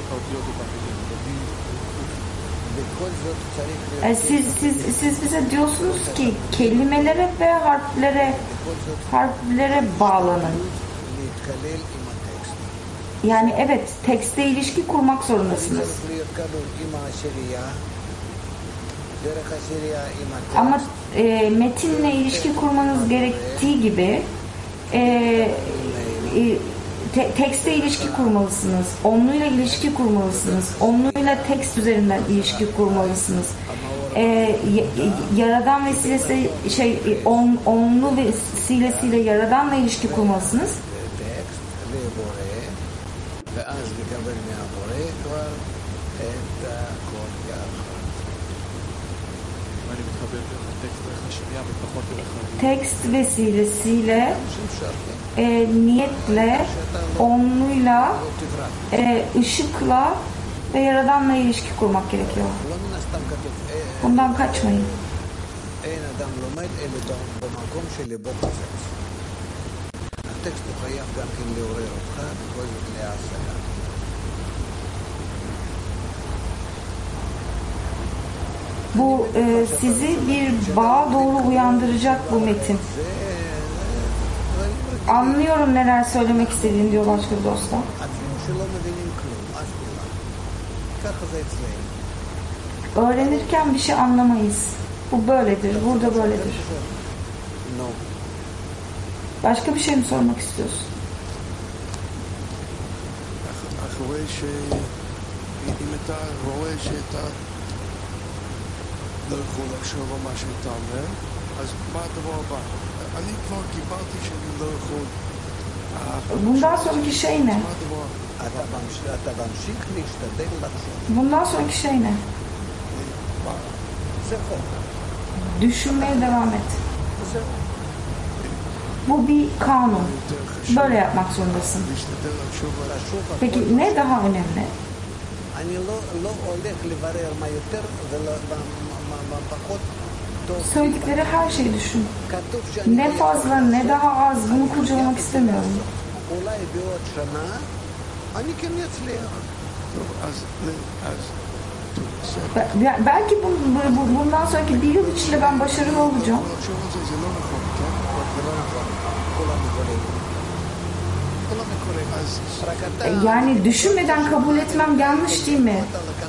E, siz siz siz bize diyorsunuz ki kelimelere ve harflere harflere bağlanın. Yani evet, tekste ilişki kurmak zorundasınız. Ama e, metinle ilişki kurmanız gerektiği gibi e, e, te, tekste ilişki kurmalısınız. Onluyla ilişki kurmalısınız. Onluyla tekst üzerinden ilişki kurmalısınız. E, yaradan vesilesi şey on, onlu vesilesiyle yaradanla ilişki kurmalısınız. Tekst vesilesiyle e, niyetle, onluyla, e, ışıkla ve yaradanla ilişki kurmak gerekiyor. Bundan kaçmayın. Bu e, sizi bir bağa doğru uyandıracak bu metin. Anlıyorum neler söylemek istediğini diyor başka bir dosta. Öğrenirken bir şey anlamayız. Bu böyledir, burada böyledir. Başka bir şey mi sormak istiyorsun? לא יכול לחשוב על מה שאתה אומר, אז מה הדבר הבא? אני כבר קיבלתי שאני לא יכול... Bundan sonraki şey ne? Bundan sonraki şey ne? Düşünmeye devam et. Bu bir kanun. Böyle yapmak zorundasın. Peki ne daha önemli? Söyledikleri her şeyi düşün. Ne fazla ne daha az bunu kurcalamak istemiyorum. Be- belki bu, bu, bundan sonraki bir yıl içinde ben başarılı olacağım. Yani düşünmeden kabul etmem yanlış değil mi?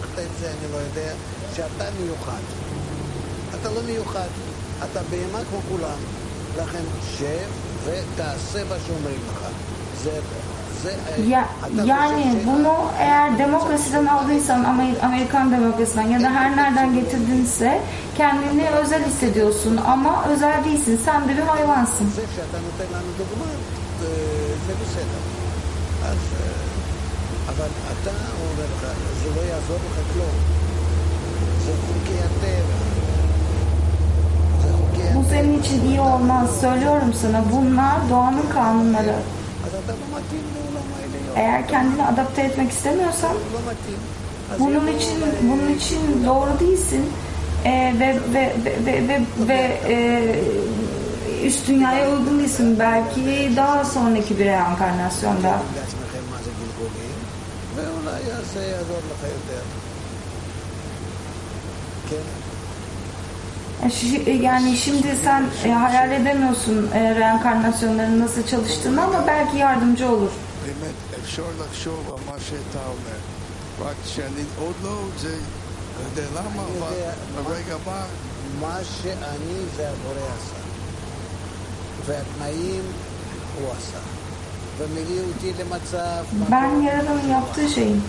אתה לא מיוחד, אתה בהמה כמו כולם, לכן שב ותעשה מה שאומרים לך. זה, זה, ya, yani bunu eğer demokrasiden aldıysan, Amerikan demokrasiden ya da her nereden getirdinse kendini özel hissediyorsun ama özel değilsin. Sen de bir hayvansın. זה שאתה נותן לנו דוגמה, זה בסדר. אז, אבל אתה אומר לך, זה לא יעזור לך כלום. זה חוקי הטבע. Bu senin için iyi olmaz. Söylüyorum sana. Bunlar doğanın kanunları. Eğer kendini adapte etmek istemiyorsan bunun için bunun için doğru değilsin. Ee, ve ve ve ve, ve e, üst dünyaya uygun değilsin. Belki daha sonraki bir reenkarnasyonda. Yani şimdi sen e, hayal edemiyorsun e, reenkarnasyonların nasıl çalıştığını ama belki yardımcı olur. Ben Yaradan'ın yaptığı şeyim.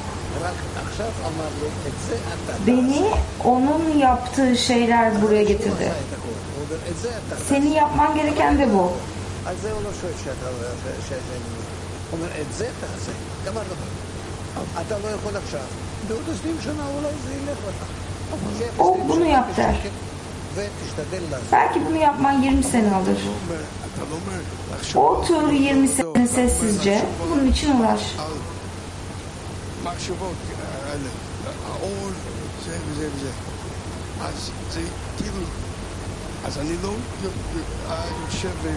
Beni onun yaptığı şeyler buraya getirdi. Senin yapman gereken de bu. O bunu yap der. Belki bunu yapman yirmi sene alır. Otur yirmi sene sessizce. Bunun için uğraş. מחשבות האלה, האור, זה וזה וזה. אז זה כאילו, אז אני לא יושב ו...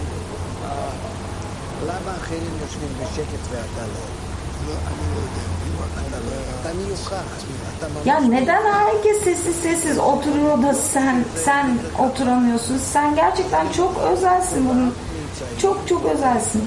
למה אחרים יושבים בשקט ואתה לא? לא, אני לא יודע. אתה מיוחד. Ya neden herkes sessiz sessiz oturuyor da sen sen oturamıyorsun? Sen gerçekten çok özelsin bunun. Çok çok özelsin.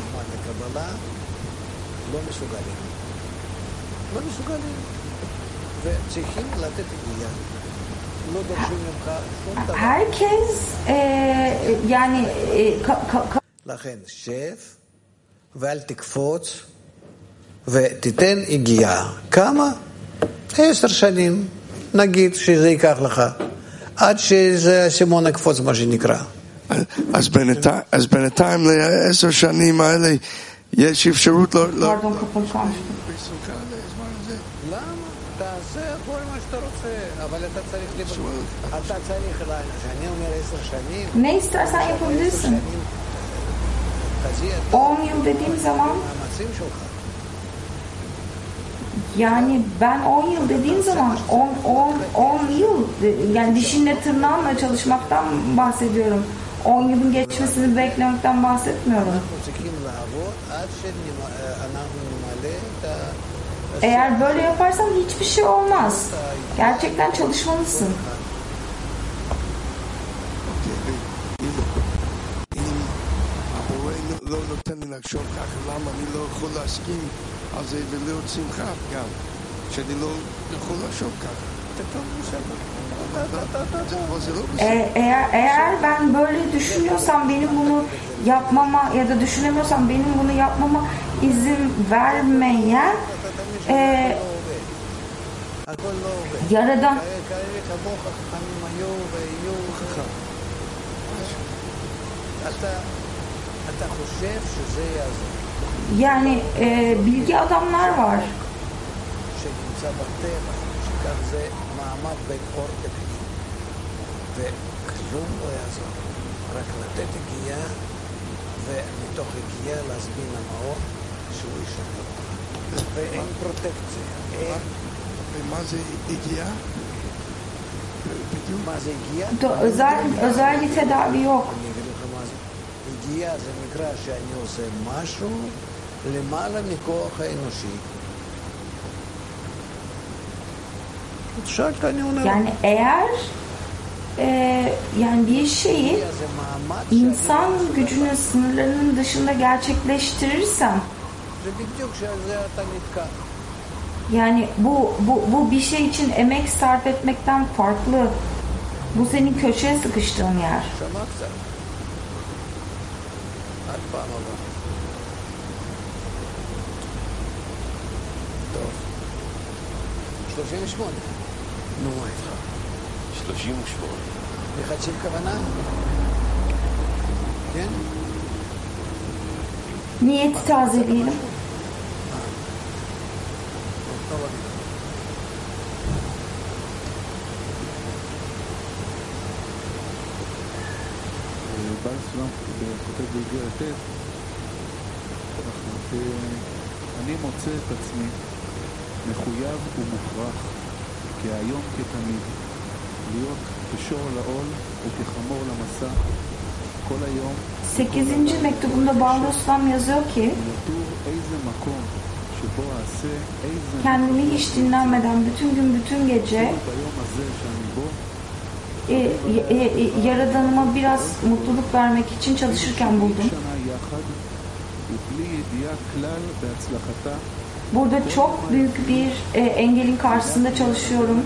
לא מסוגלים וצריכים לתת יד herkes e, yani e, ka, ka, ka... לכן שב ואל תקפוץ ותיתן הגיעה. כמה? עשר שנים. נגיד שזה ייקח לך עד שזה הסימון יקפוץ, מה שנקרא. אז בינתיים, אז בינתיים לעשר שנים האלה יש אפשרות לא... פרדון, כפול כמה. למה? תעשה כל מה שאתה רוצה, אבל אתה צריך לבוא. אתה צריך, שאני אומר עשר שנים. Ne istersen yapabilirsin. on yıl dediğim zaman המאמצים שלך. yani ben on yıl dediğim zaman on yıl yani dişinle tırnağınla çalışmaktan bahsediyorum. on yılın geçmesini beklemekten bahsetmiyorum. Eğer böyle yaparsan hiçbir şey olmaz. Gerçekten çalışmalısın. לא נותן לי לחשוב ככה, למה אני לא יכול להסכים על זה ולהיות שמחה גם, שאני לא יכול לחשוב ככה. E, eğer, eğer ben böyle düşünüyorsam benim bunu yapmama ya da düşünemiyorsam benim bunu yapmama izin vermeyen e, Yaradan yani e, bilgi adamlar var. וכלום לא יעזור, רק לתת הגיעה ומתוך הגיעה להזמין למאור שהוא ישנה אותך. ואין פרוטקציה, אין... ומה זה הגיעה? בדיוק? מה זה הגיעה? özel, özel bir tedavi yok. אני אגיד לך מה זה. הגיעה זה נקרא שאני עושה משהו למעלה מכוח האנושי. שאלת, אני עונה. Yani eğer Ee, yani bir şeyi insan gücünün sınırlarının dışında gerçekleştirirsem yani bu, bu, bu bir şey için emek sarf etmekten farklı. Bu senin köşeye sıkıştığın yer. שלושים ושמונה. נו, איתך. שלושים ושמונה. מחדשים כוונה? כן? Niyeti tazeleyelim. בעל סולם כותב באיגרת ט', אני מוצא את עצמי מחויב ומוכרח כהיום כתמיד להיות כשור לעול וכחמור למסע כל היום. sekizinci mektubunda Bağloslam yazıyor ki kendimi hiç dinlenmeden bütün gün bütün gece e, e, e, Yaradanıma biraz mutluluk vermek için çalışırken buldum. Burada çok büyük bir e, engelin karşısında çalışıyorum.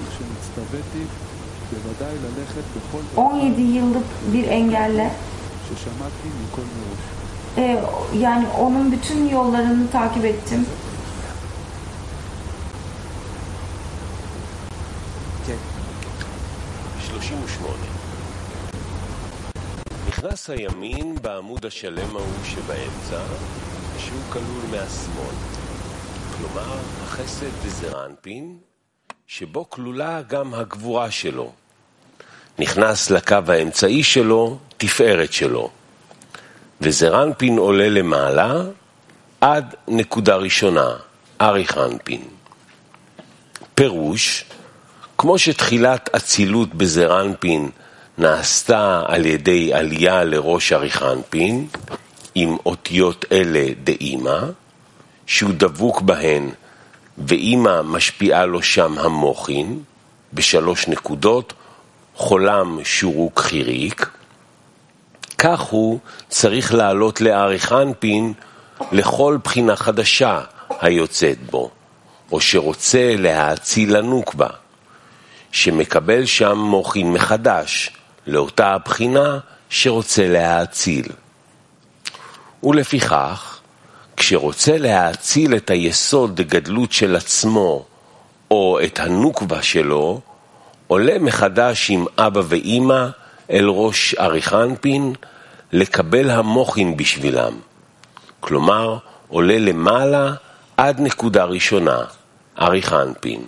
on yedi yıllık bir engelle. E, yani onun bütün yollarını takip ettim. שלושים ושמונה. נכנס הימין בעמוד השלם ההוא שבאמצע, שהוא כלול מהשמאל. כלומר, החסד דזרנפין, שבו כלולה גם הגבורה שלו. נכנס לקו האמצעי שלו, תפארת שלו. וזרנפין עולה למעלה עד נקודה ראשונה, אריך אנפין. פירוש, כמו שתחילת אצילות בזרנפין נעשתה על ידי עלייה לראש אריך אנפין, עם אותיות אלה דאימא, שהוא דבוק בהן, ואימא משפיעה לו שם המוחין, בשלוש נקודות, חולם שורוק חיריק, כך הוא צריך לעלות לאריך אנפין לכל בחינה חדשה היוצאת בו, או שרוצה להאציל לנוקבה, שמקבל שם מוחין מחדש, לאותה הבחינה שרוצה להאציל. ולפיכך, כשרוצה להאציל את היסוד גדלות של עצמו, או את הנוקבה שלו, עולה מחדש עם אבא ואמא אל ראש אריחנפין, לקבל המוחין בשבילם. כלומר, עולה למעלה עד נקודה ראשונה, אריחנפין.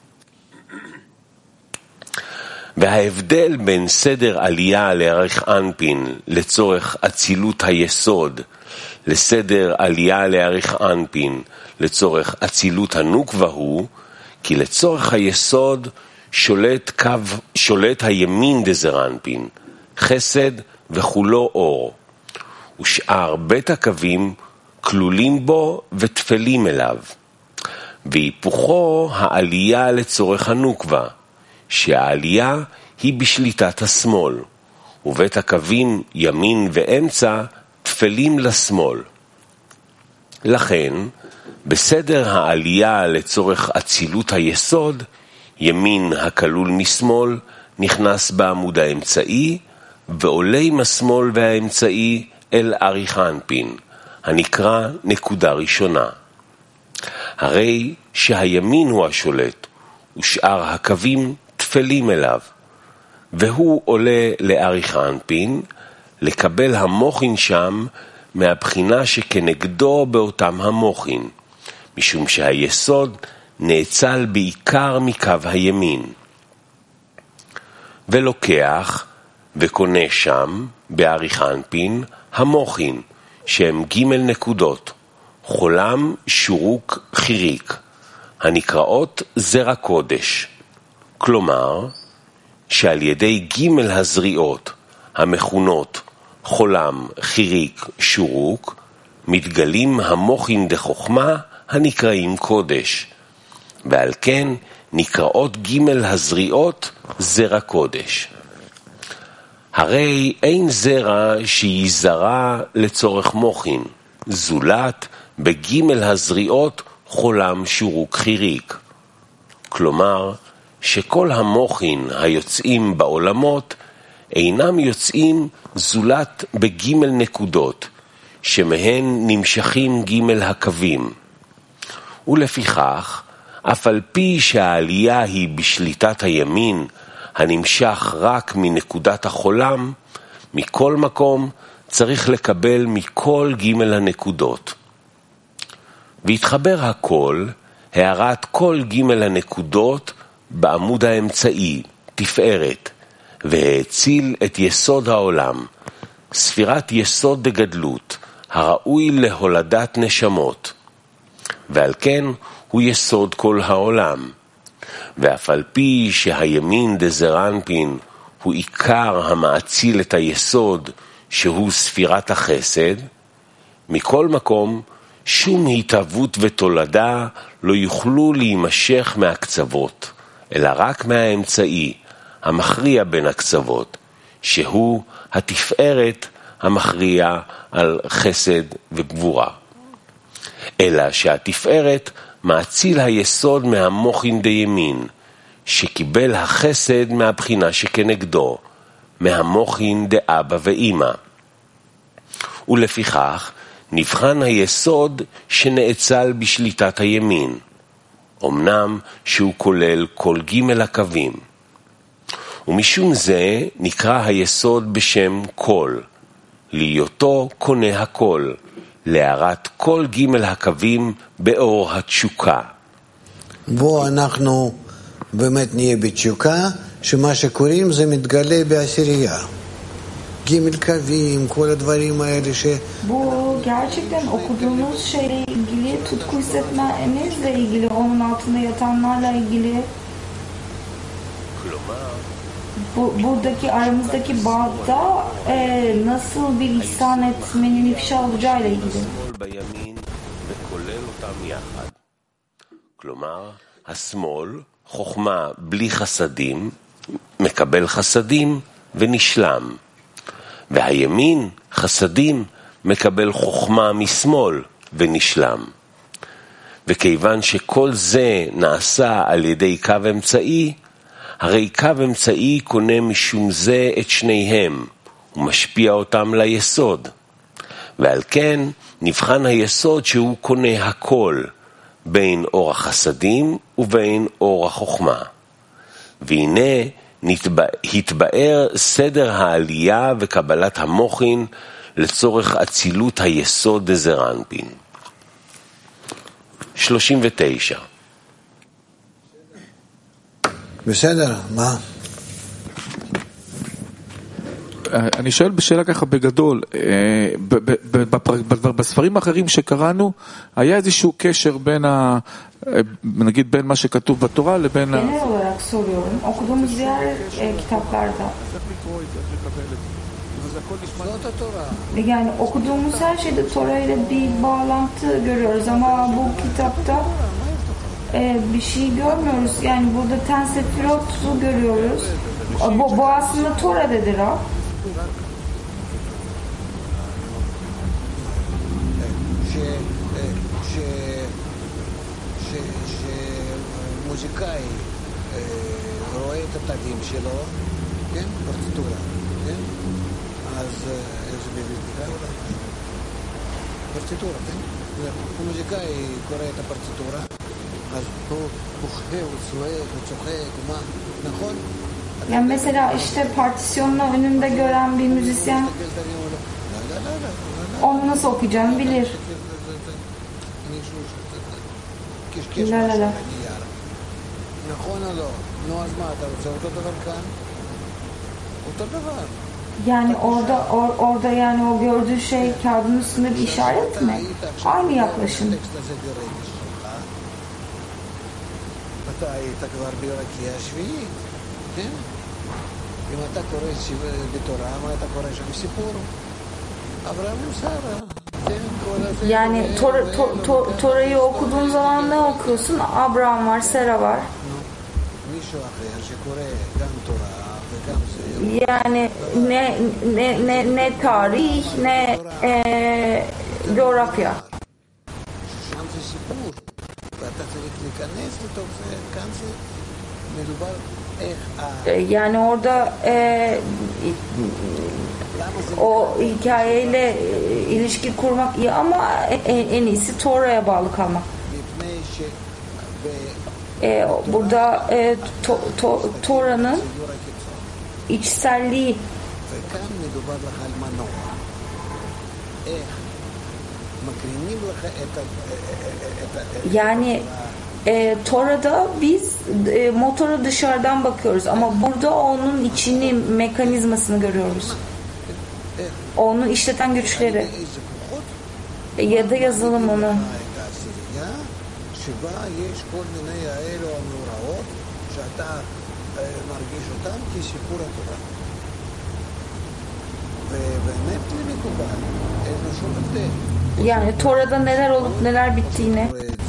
וההבדל בין סדר עלייה לאריחנפין לצורך אצילות היסוד, לסדר עלייה לאריחנפין לצורך אצילות הנוקבה הוא, כי לצורך היסוד שולט קו, שולט הימין דזרנפין, חסד וכולו אור, ושאר בית הקווים כלולים בו ותפלים אליו, והיפוכו העלייה לצורך הנוקבה, שהעלייה היא בשליטת השמאל, ובית הקווים ימין ואמצע תפלים לשמאל. לכן, בסדר העלייה לצורך אצילות היסוד, ימין הכלול משמאל נכנס בעמוד האמצעי, ועולה עם השמאל והאמצעי אל אריחנפין, הנקרא נקודה ראשונה. הרי שהימין הוא השולט, ושאר הקווים תפלים אליו, והוא עולה לאריחנפין, לקבל המוחין שם מהבחינה שכנגדו באותם המוחין, משום שהיסוד נאצל בעיקר מקו הימין. ולוקח וקונה שם, באריחנפין, המוחין, שהם ג' נקודות, חולם, שורוק, חיריק, הנקראות זרע קודש. כלומר, שעל ידי ג' הזריעות, המכונות חולם, חיריק, שורוק, מתגלים המוחין דחוכמה הנקראים קודש, ועל כן נקראות ג' הזריעות זרע קודש. הרי אין זרע שיזרע לצורך מוחין, זולת בג' הזריעות חולם, שורוק, חיריק. כלומר, שכל המוחין היוצאים בעולמות אינם יוצאים זולת בג' נקודות, שמהן נמשכים ג' הקווים. ולפיכך, אף על פי שהעלייה היא בשליטת הימין, הנמשך רק מנקודת החולם, מכל מקום צריך לקבל מכל ג' הנקודות. והתחבר הכל, הערת כל ג' הנקודות בעמוד האמצעי, תפארת, והאציל את יסוד העולם, ספירת יסוד דגדלות, הראוי להולדת נשמות. ועל כן הוא יסוד כל העולם. ואף על פי שהימין דזרנפין הוא עיקר המאציל את היסוד שהוא ספירת החסד, מכל מקום שום התהוות ותולדה לא יוכלו להימשך מהקצוות, אלא רק מהאמצעי, המכריע בין הקצוות, שהוא התפארת המכריע על חסד וגבורה. אלא שהתפארת מאציל היסוד מהמוחין דימין, שקיבל החסד מהבחינה שכנגדו, מהמוחין דאבא ואמא. ולפיכך נבחן היסוד שנאצל בשליטת הימין, אמנם שהוא כולל כל ג' הקווים. ומשום זה נקרא היסוד בשם כל, להיותו קונה הכל, להארת כל ג' הקווים באור התשוקה. בוא אנחנו באמת נהיה בתשוקה, שמה שקוראים זה מתגלה בעשירייה. ג' קווים, כל הדברים האלה ש... Bu gerçekten okuduğunuz şeyle ilgili, tutku hissetmenizle ilgili, onun altında yatanlarla ilgili, bu, buradaki aramızdaki bağda e, nasıl bir ihsan etmenin ifşa olacağıyla ilgili. כלומר, השמאל, חוכמה בלי חסדים, מקבל חסדים ונשלם. והימין, חסדים, מקבל חוכמה משמאל ונשלם. וכיוון שכל זה נעשה על ידי קו אמצעי, הרי קו אמצעי קונה משום זה את שניהם, ומשפיע אותם ליסוד. ועל כן נבחן היסוד שהוא קונה הכל, בין אור החסדים ובין אור החוכמה. והנה התבאר סדר העלייה וקבלת המוחין לצורך אצילות היסוד דזרנפין. שלושים ותשע. בסדר, מה? אני שואל בשאלה ככה בגדול, בספרים האחרים שקראנו, היה איזשהו קשר בין ה... נגיד בין מה שכתוב בתורה לבין ה... Genel olarak soruyorum. Okuduğumuz diğer e, kitaplarda. Yani okuduğumuz her şeyde Tora ile bir bağlantı görüyoruz ama bu kitapta e, bir şey görmüyoruz. Yani burada Ten Sefirot'u görüyoruz. Bu, bu aslında Tora'dadır ha. מוזיקאי רואה את התווים שלו, כן? פרטיטורה, כן? אז איזה ביביסטיקה אולי? פרטיטורה, כן? המוזיקאי קורא את הפרטיטורה, אז הוא בוכה, הוא צועק, הוא צוחק, מה? נכון? Yani mesela işte partisyonunu önünde gören bir müzisyen onu nasıl okuyacağını bilir. La la la. נכון או לא? נו, אז מה, אתה רוצה אותו דבר כאן? אותו דבר. Yani orada or, orada yani o gördüğü şey kağıdın üstünde bir işaret mi? Aynı yaklaşım. אתה היית כבר ברקיע השביעית, כן? אם אתה קורא בתורה, מה אתה קורא שם סיפור? אברהם ושרה. Yani Tor, Tor, Tor, Tora'yı okuduğun zaman ne okuyorsun? Abraham var, Sera var. Yani ne ne ne ne tarih ne e, coğrafya. Yani orada e, o hikayeyle ilişki kurmak iyi ama en, en iyisi Tora'ya bağlı kalmak. E, burada e, to, to, Tora'nın içselliği. Yani e, Tora'da biz e, motora dışarıdan bakıyoruz ama burada onun içini, mekanizmasını görüyoruz. Onu işleten güçleri ya da yazılımını. Yani Tora'da neler olup neler bittiğini.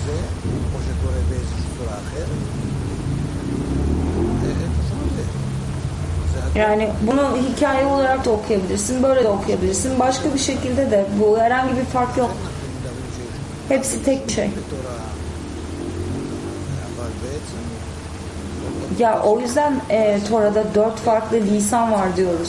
Yani bunu hikaye olarak da okuyabilirsin, böyle de okuyabilirsin, başka bir şekilde de. Bu herhangi bir fark yok. Hepsi tek şey. Ya o yüzden e, Tora'da dört farklı lisan var diyoruz.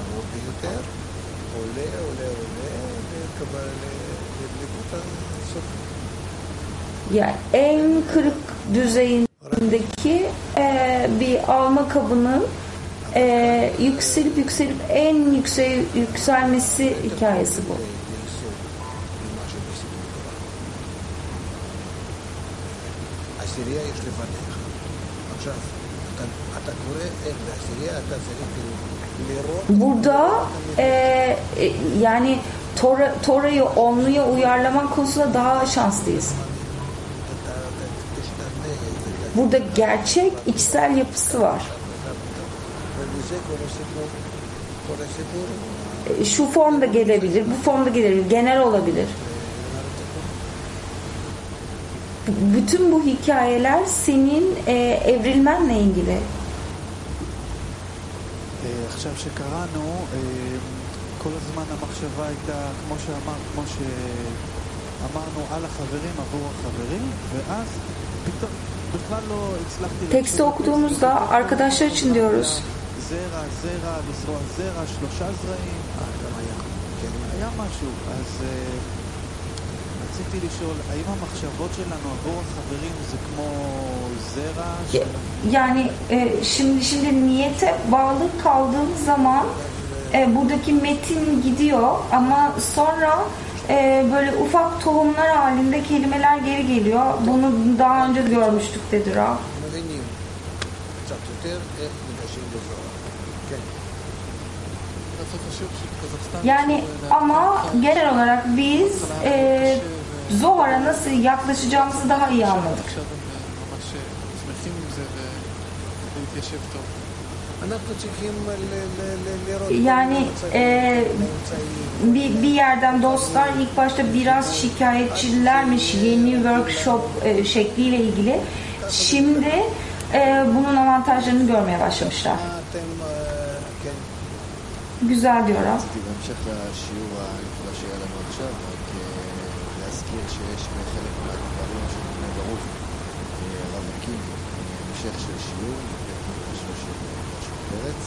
Ya en kırık düzeyindeki e, bir alma kabının e, yükselip yükselip en yüksek yükselmesi hikayesi bu. Burada e, yani Tora, Tora'yı onluya uyarlamak konusunda daha şanslıyız. Burada gerçek içsel yapısı var. Şu formda gelebilir, bu formda gelebilir, genel olabilir. Bütün bu hikayeler senin e, evrilmenle ilgili. עכשיו שקראנו, כל הזמן המחשבה הייתה, כמו שאמר, כמו שאמרנו, על החברים עבור החברים, ואז פתאום בכלל לא הצלחתי... Teksti okuduğumuzda arkadaşlar için diyoruz. זרע, זרע, לזרוע זרע, שלושה זרעים. היה משהו. אז רציתי לשאול, האם המחשבות שלנו עבור החברים זה כמו זרע? Yani e, şimdi şimdi niyete bağlı kaldığım zaman e, buradaki metin gidiyor ama sonra e, böyle ufak tohumlar halinde kelimeler geri geliyor. Bunu daha önce görmüştük dedi Rav. Yani ama genel olarak biz e, Zohar'a nasıl yaklaşacağımızı daha iyi anladık. Yani e, bir, bir yerden dostlar ilk başta biraz şikayetçilermiş yeni workshop e, şekliyle ilgili. Şimdi e, bunun avantajlarını görmeye başlamışlar. Güzel diyor. רציתי בהמשך לשיעור הנפלא שהיה לנו עכשיו, רק להזכיר שיש בחלק מהדברים של בני ברוך רווקים, המשך של שיעור, משהו של משהו פרץ.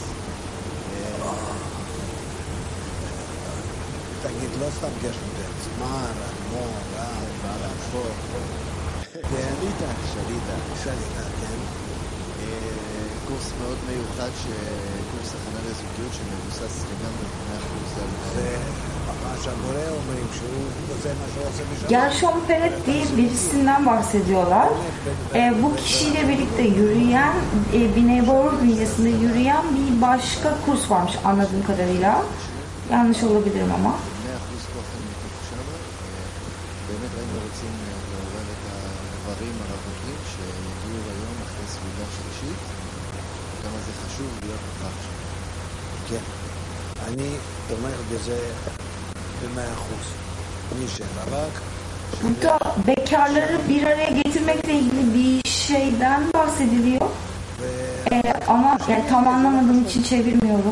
תגיד, לא סתם גשם, זמן, אדמור, רב, בעל אפור. שליטה, שליטה. שליטה, כן. קורס מאוד מיוחד, קורס הכנה לזוגיות שמבוסס לגמרי מאה אחוז על... ומה שהמורה אומרים שהוא עושה מה שהוא עושה בשבת. Gershom Peret diye birisinden bahsediyorlar. E, bu kişiyle birlikte yürüyen, e, Bnei Baruch bünyesinde yürüyen bir başka kurs varmış anladığım kadarıyla. Yanlış olabilirim ama. מאה אחוז כוח מתוקשב. באמת היינו רוצים לעורר את הדברים הרווקים שיגיעו היום אחרי סביבה שלישית. כמה זה חשוב להיות נוכח שם. כן, אני תומך בזה במאה אחוז. מי שרק... Burada bekarları bir araya getirmekle ilgili bir şeyden bahsediliyor. Ee, ama yani tam anlamadığım için çevirmiyorum.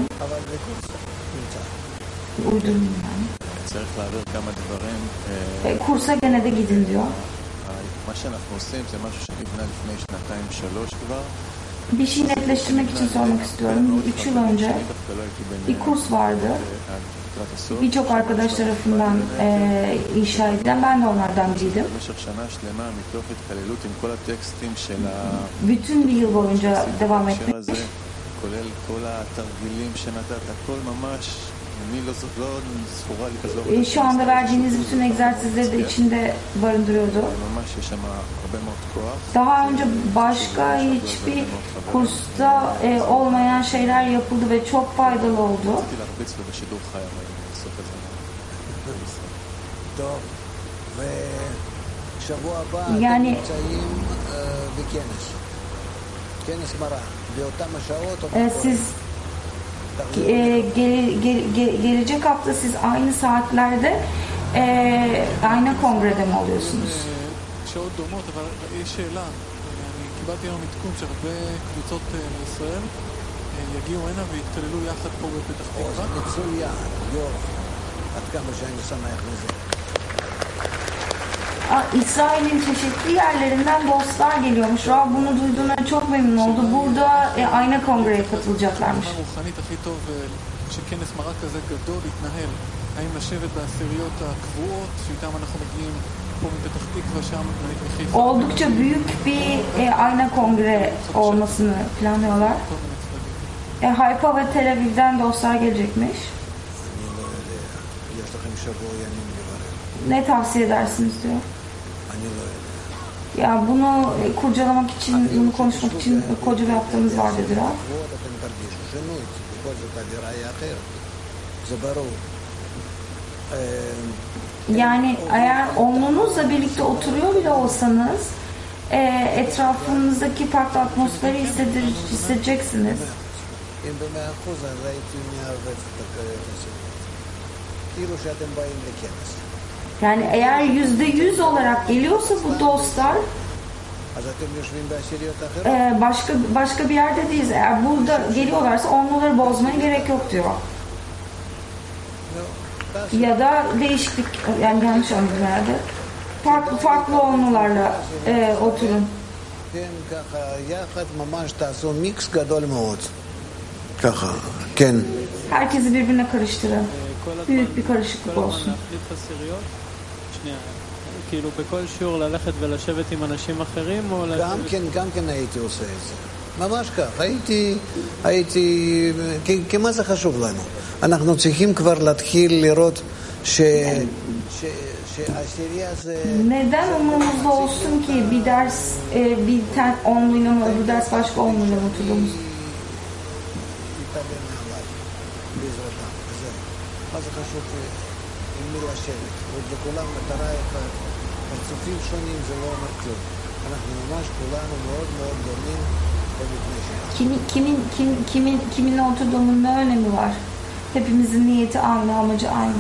Uydurmayayım yani. צריך להעביר כמה דברים. Ee, kursa gene de gidin diyor. מה שאנחנו עושים זה משהו שנבנה לפני שנתיים שלוש כבר. Bir şey netleştirmek için sormak istiyorum. Üç yıl önce bir kurs vardı. Birçok arkadaş tarafından e, inşa edilen, ben de onlardan biriydim. Bütün bir yıl boyunca devam etmek. E, şu anda verdiğiniz bütün egzersizleri de içinde barındırıyordu. Daha önce başka hiçbir kursta e, olmayan şeyler yapıldı ve çok faydalı oldu. Yani e, siz e, gele, gele, gele, gelecek hafta siz aynı saatlerde e, aynı kongrede mi oluyorsunuz? שעות דומות, אבל יש שאלה. אני קיבלתי היום עדכון שהרבה קבוצות מישראל יגיעו הנה ויתכללו יחד פה בפתח תקווה. מצוין, יור, עד כמה שאני שמח לזה. İsrail'in çeşitli yerlerinden dostlar geliyormuş. Rav bunu duyduğuna çok memnun oldu. Burada e, aynı kongreye katılacaklarmış. הרוחנית הכי טוב שכנס מראה כזה גדול יתנהל. האם לשבת בעשיריות הקבועות שאיתם אנחנו מגיעים פה מפתח תקווה שם מחיפה. Oldukça büyük bir e, ayna kongre olmasını planlıyorlar. E, Hayfa ve Tel Aviv'den dostlar gelecekmiş. Ne tavsiye edersiniz diyor. Ya bunu e, kurcalamak için, bunu konuşmak için koca bir haftamız var dedi Rav. Yani eğer oğlunuzla birlikte oturuyor bile olsanız e, etrafınızdaki farklı atmosferi hissedir, hissedeceksiniz. Yani eğer yüzde yüz olarak geliyorsa bu dostlar e, başka başka bir yerde değiliz. Eğer burada geliyorlarsa onları bozmaya gerek yok diyor. Ya da değişiklik, yani yanlış anladım herhalde. Farklı farklı onlarla e, oturun. כן, ככה, יחד ממש תעשו מיקס גדול מאוד. ככה, כן. Herkesi birbirine karıştırın. Büyük bir karışıklık olsun. כאילו בכל שיעור ללכת ולשבת עם אנשים אחרים או גם כן, גם כן הייתי עושה את זה. ממש כך. הייתי, הייתי, כי, כי מה זה חשוב לנו? אנחנו צריכים כבר להתחיל לראות ש... ש Neden umurumuzda olsun ki bir ders e, bir ten on milyon öbür ders başka on milyon oturduğumuz? מה זה חשוב עם מי לשבת? ולכולם מטרה אחת, פרצופים שונים זה לא אומר כלום. אנחנו ממש כולנו מאוד מאוד דומים במבנה שלנו. Kimin, kimin, kim, kimin, kimin oturduğunun ne önemi var? Hepimizin niyeti aynı, amacı aynı.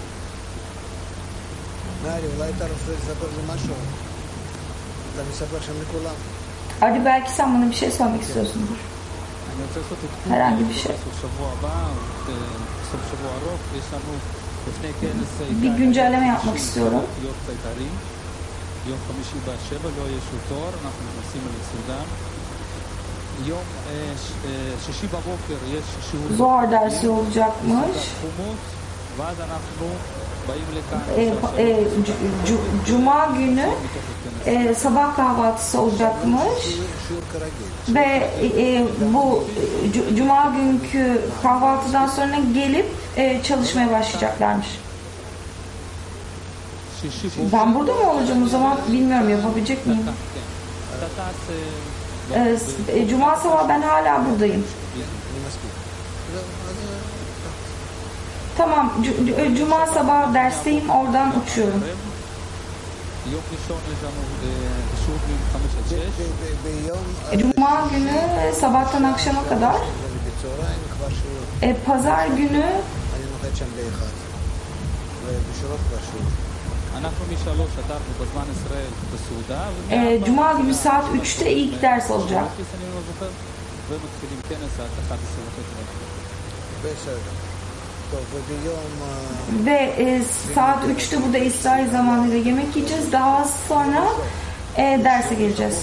נארי, אולי אתה רוצה לספר לי משהו? אתה מספר שם לכולם. Hadi belki sen bana bir şey söylemek istiyorsundur. Herhangi bir şey. Bir güncelleme yapmak istiyorum. Zohar dersi olacakmış. E, e, c- Cuma günü e, sabah kahvaltısı olacakmış ve e, bu c- Cuma günkü kahvaltıdan sonra gelip e, çalışmaya başlayacaklarmış. Ben burada mı olacağım o zaman bilmiyorum, yapabilecek miyim? E, Cuma sabah ben hala buradayım. Tamam, c- Cuma sabah dersteyim, oradan uçuyorum. Cuma günü sabahtan akşama kadar, e, pazar günü e, Cuma günü saat üçte ilk ders olacak. Ve e, saat üçte burada İsrail zamanıyla yemek yiyeceğiz. Daha sonra e, derse geleceğiz.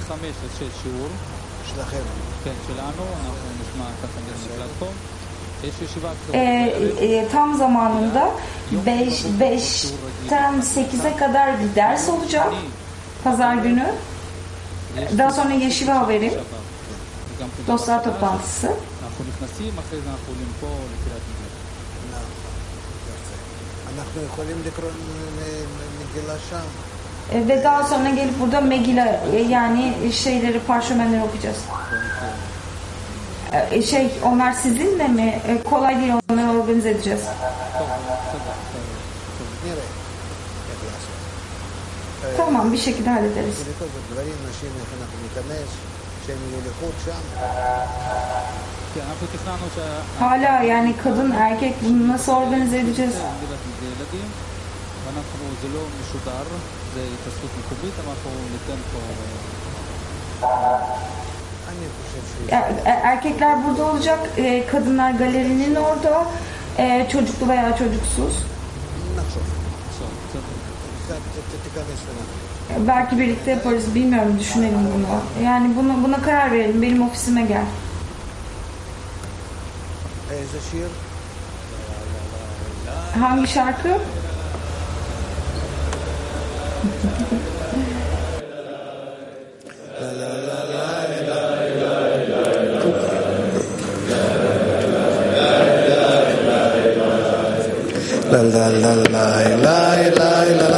E, e, tam zamanında beş, beşten sekize kadar bir ders olacak pazar günü. Daha sonra yeşiva verim. Dostlar toplantısı. E, ve daha sonra gelip burada Megillah, e, yani şeyleri, parşömenleri okuyacağız. E, şey, onlar sizinle mi? E, kolay değil, onları organize edeceğiz. Tamam, bir şekilde hallederiz. Hala yani kadın, erkek, bunu nasıl organize edeceğiz? Erkekler burada olacak, kadınlar galerinin orada, çocuklu veya çocuksuz. Belki birlikte yaparız, bilmiyorum, düşünelim bunu. Yani buna, buna karar verelim, benim ofisime gel. Hangi şarkı? La la la la la la la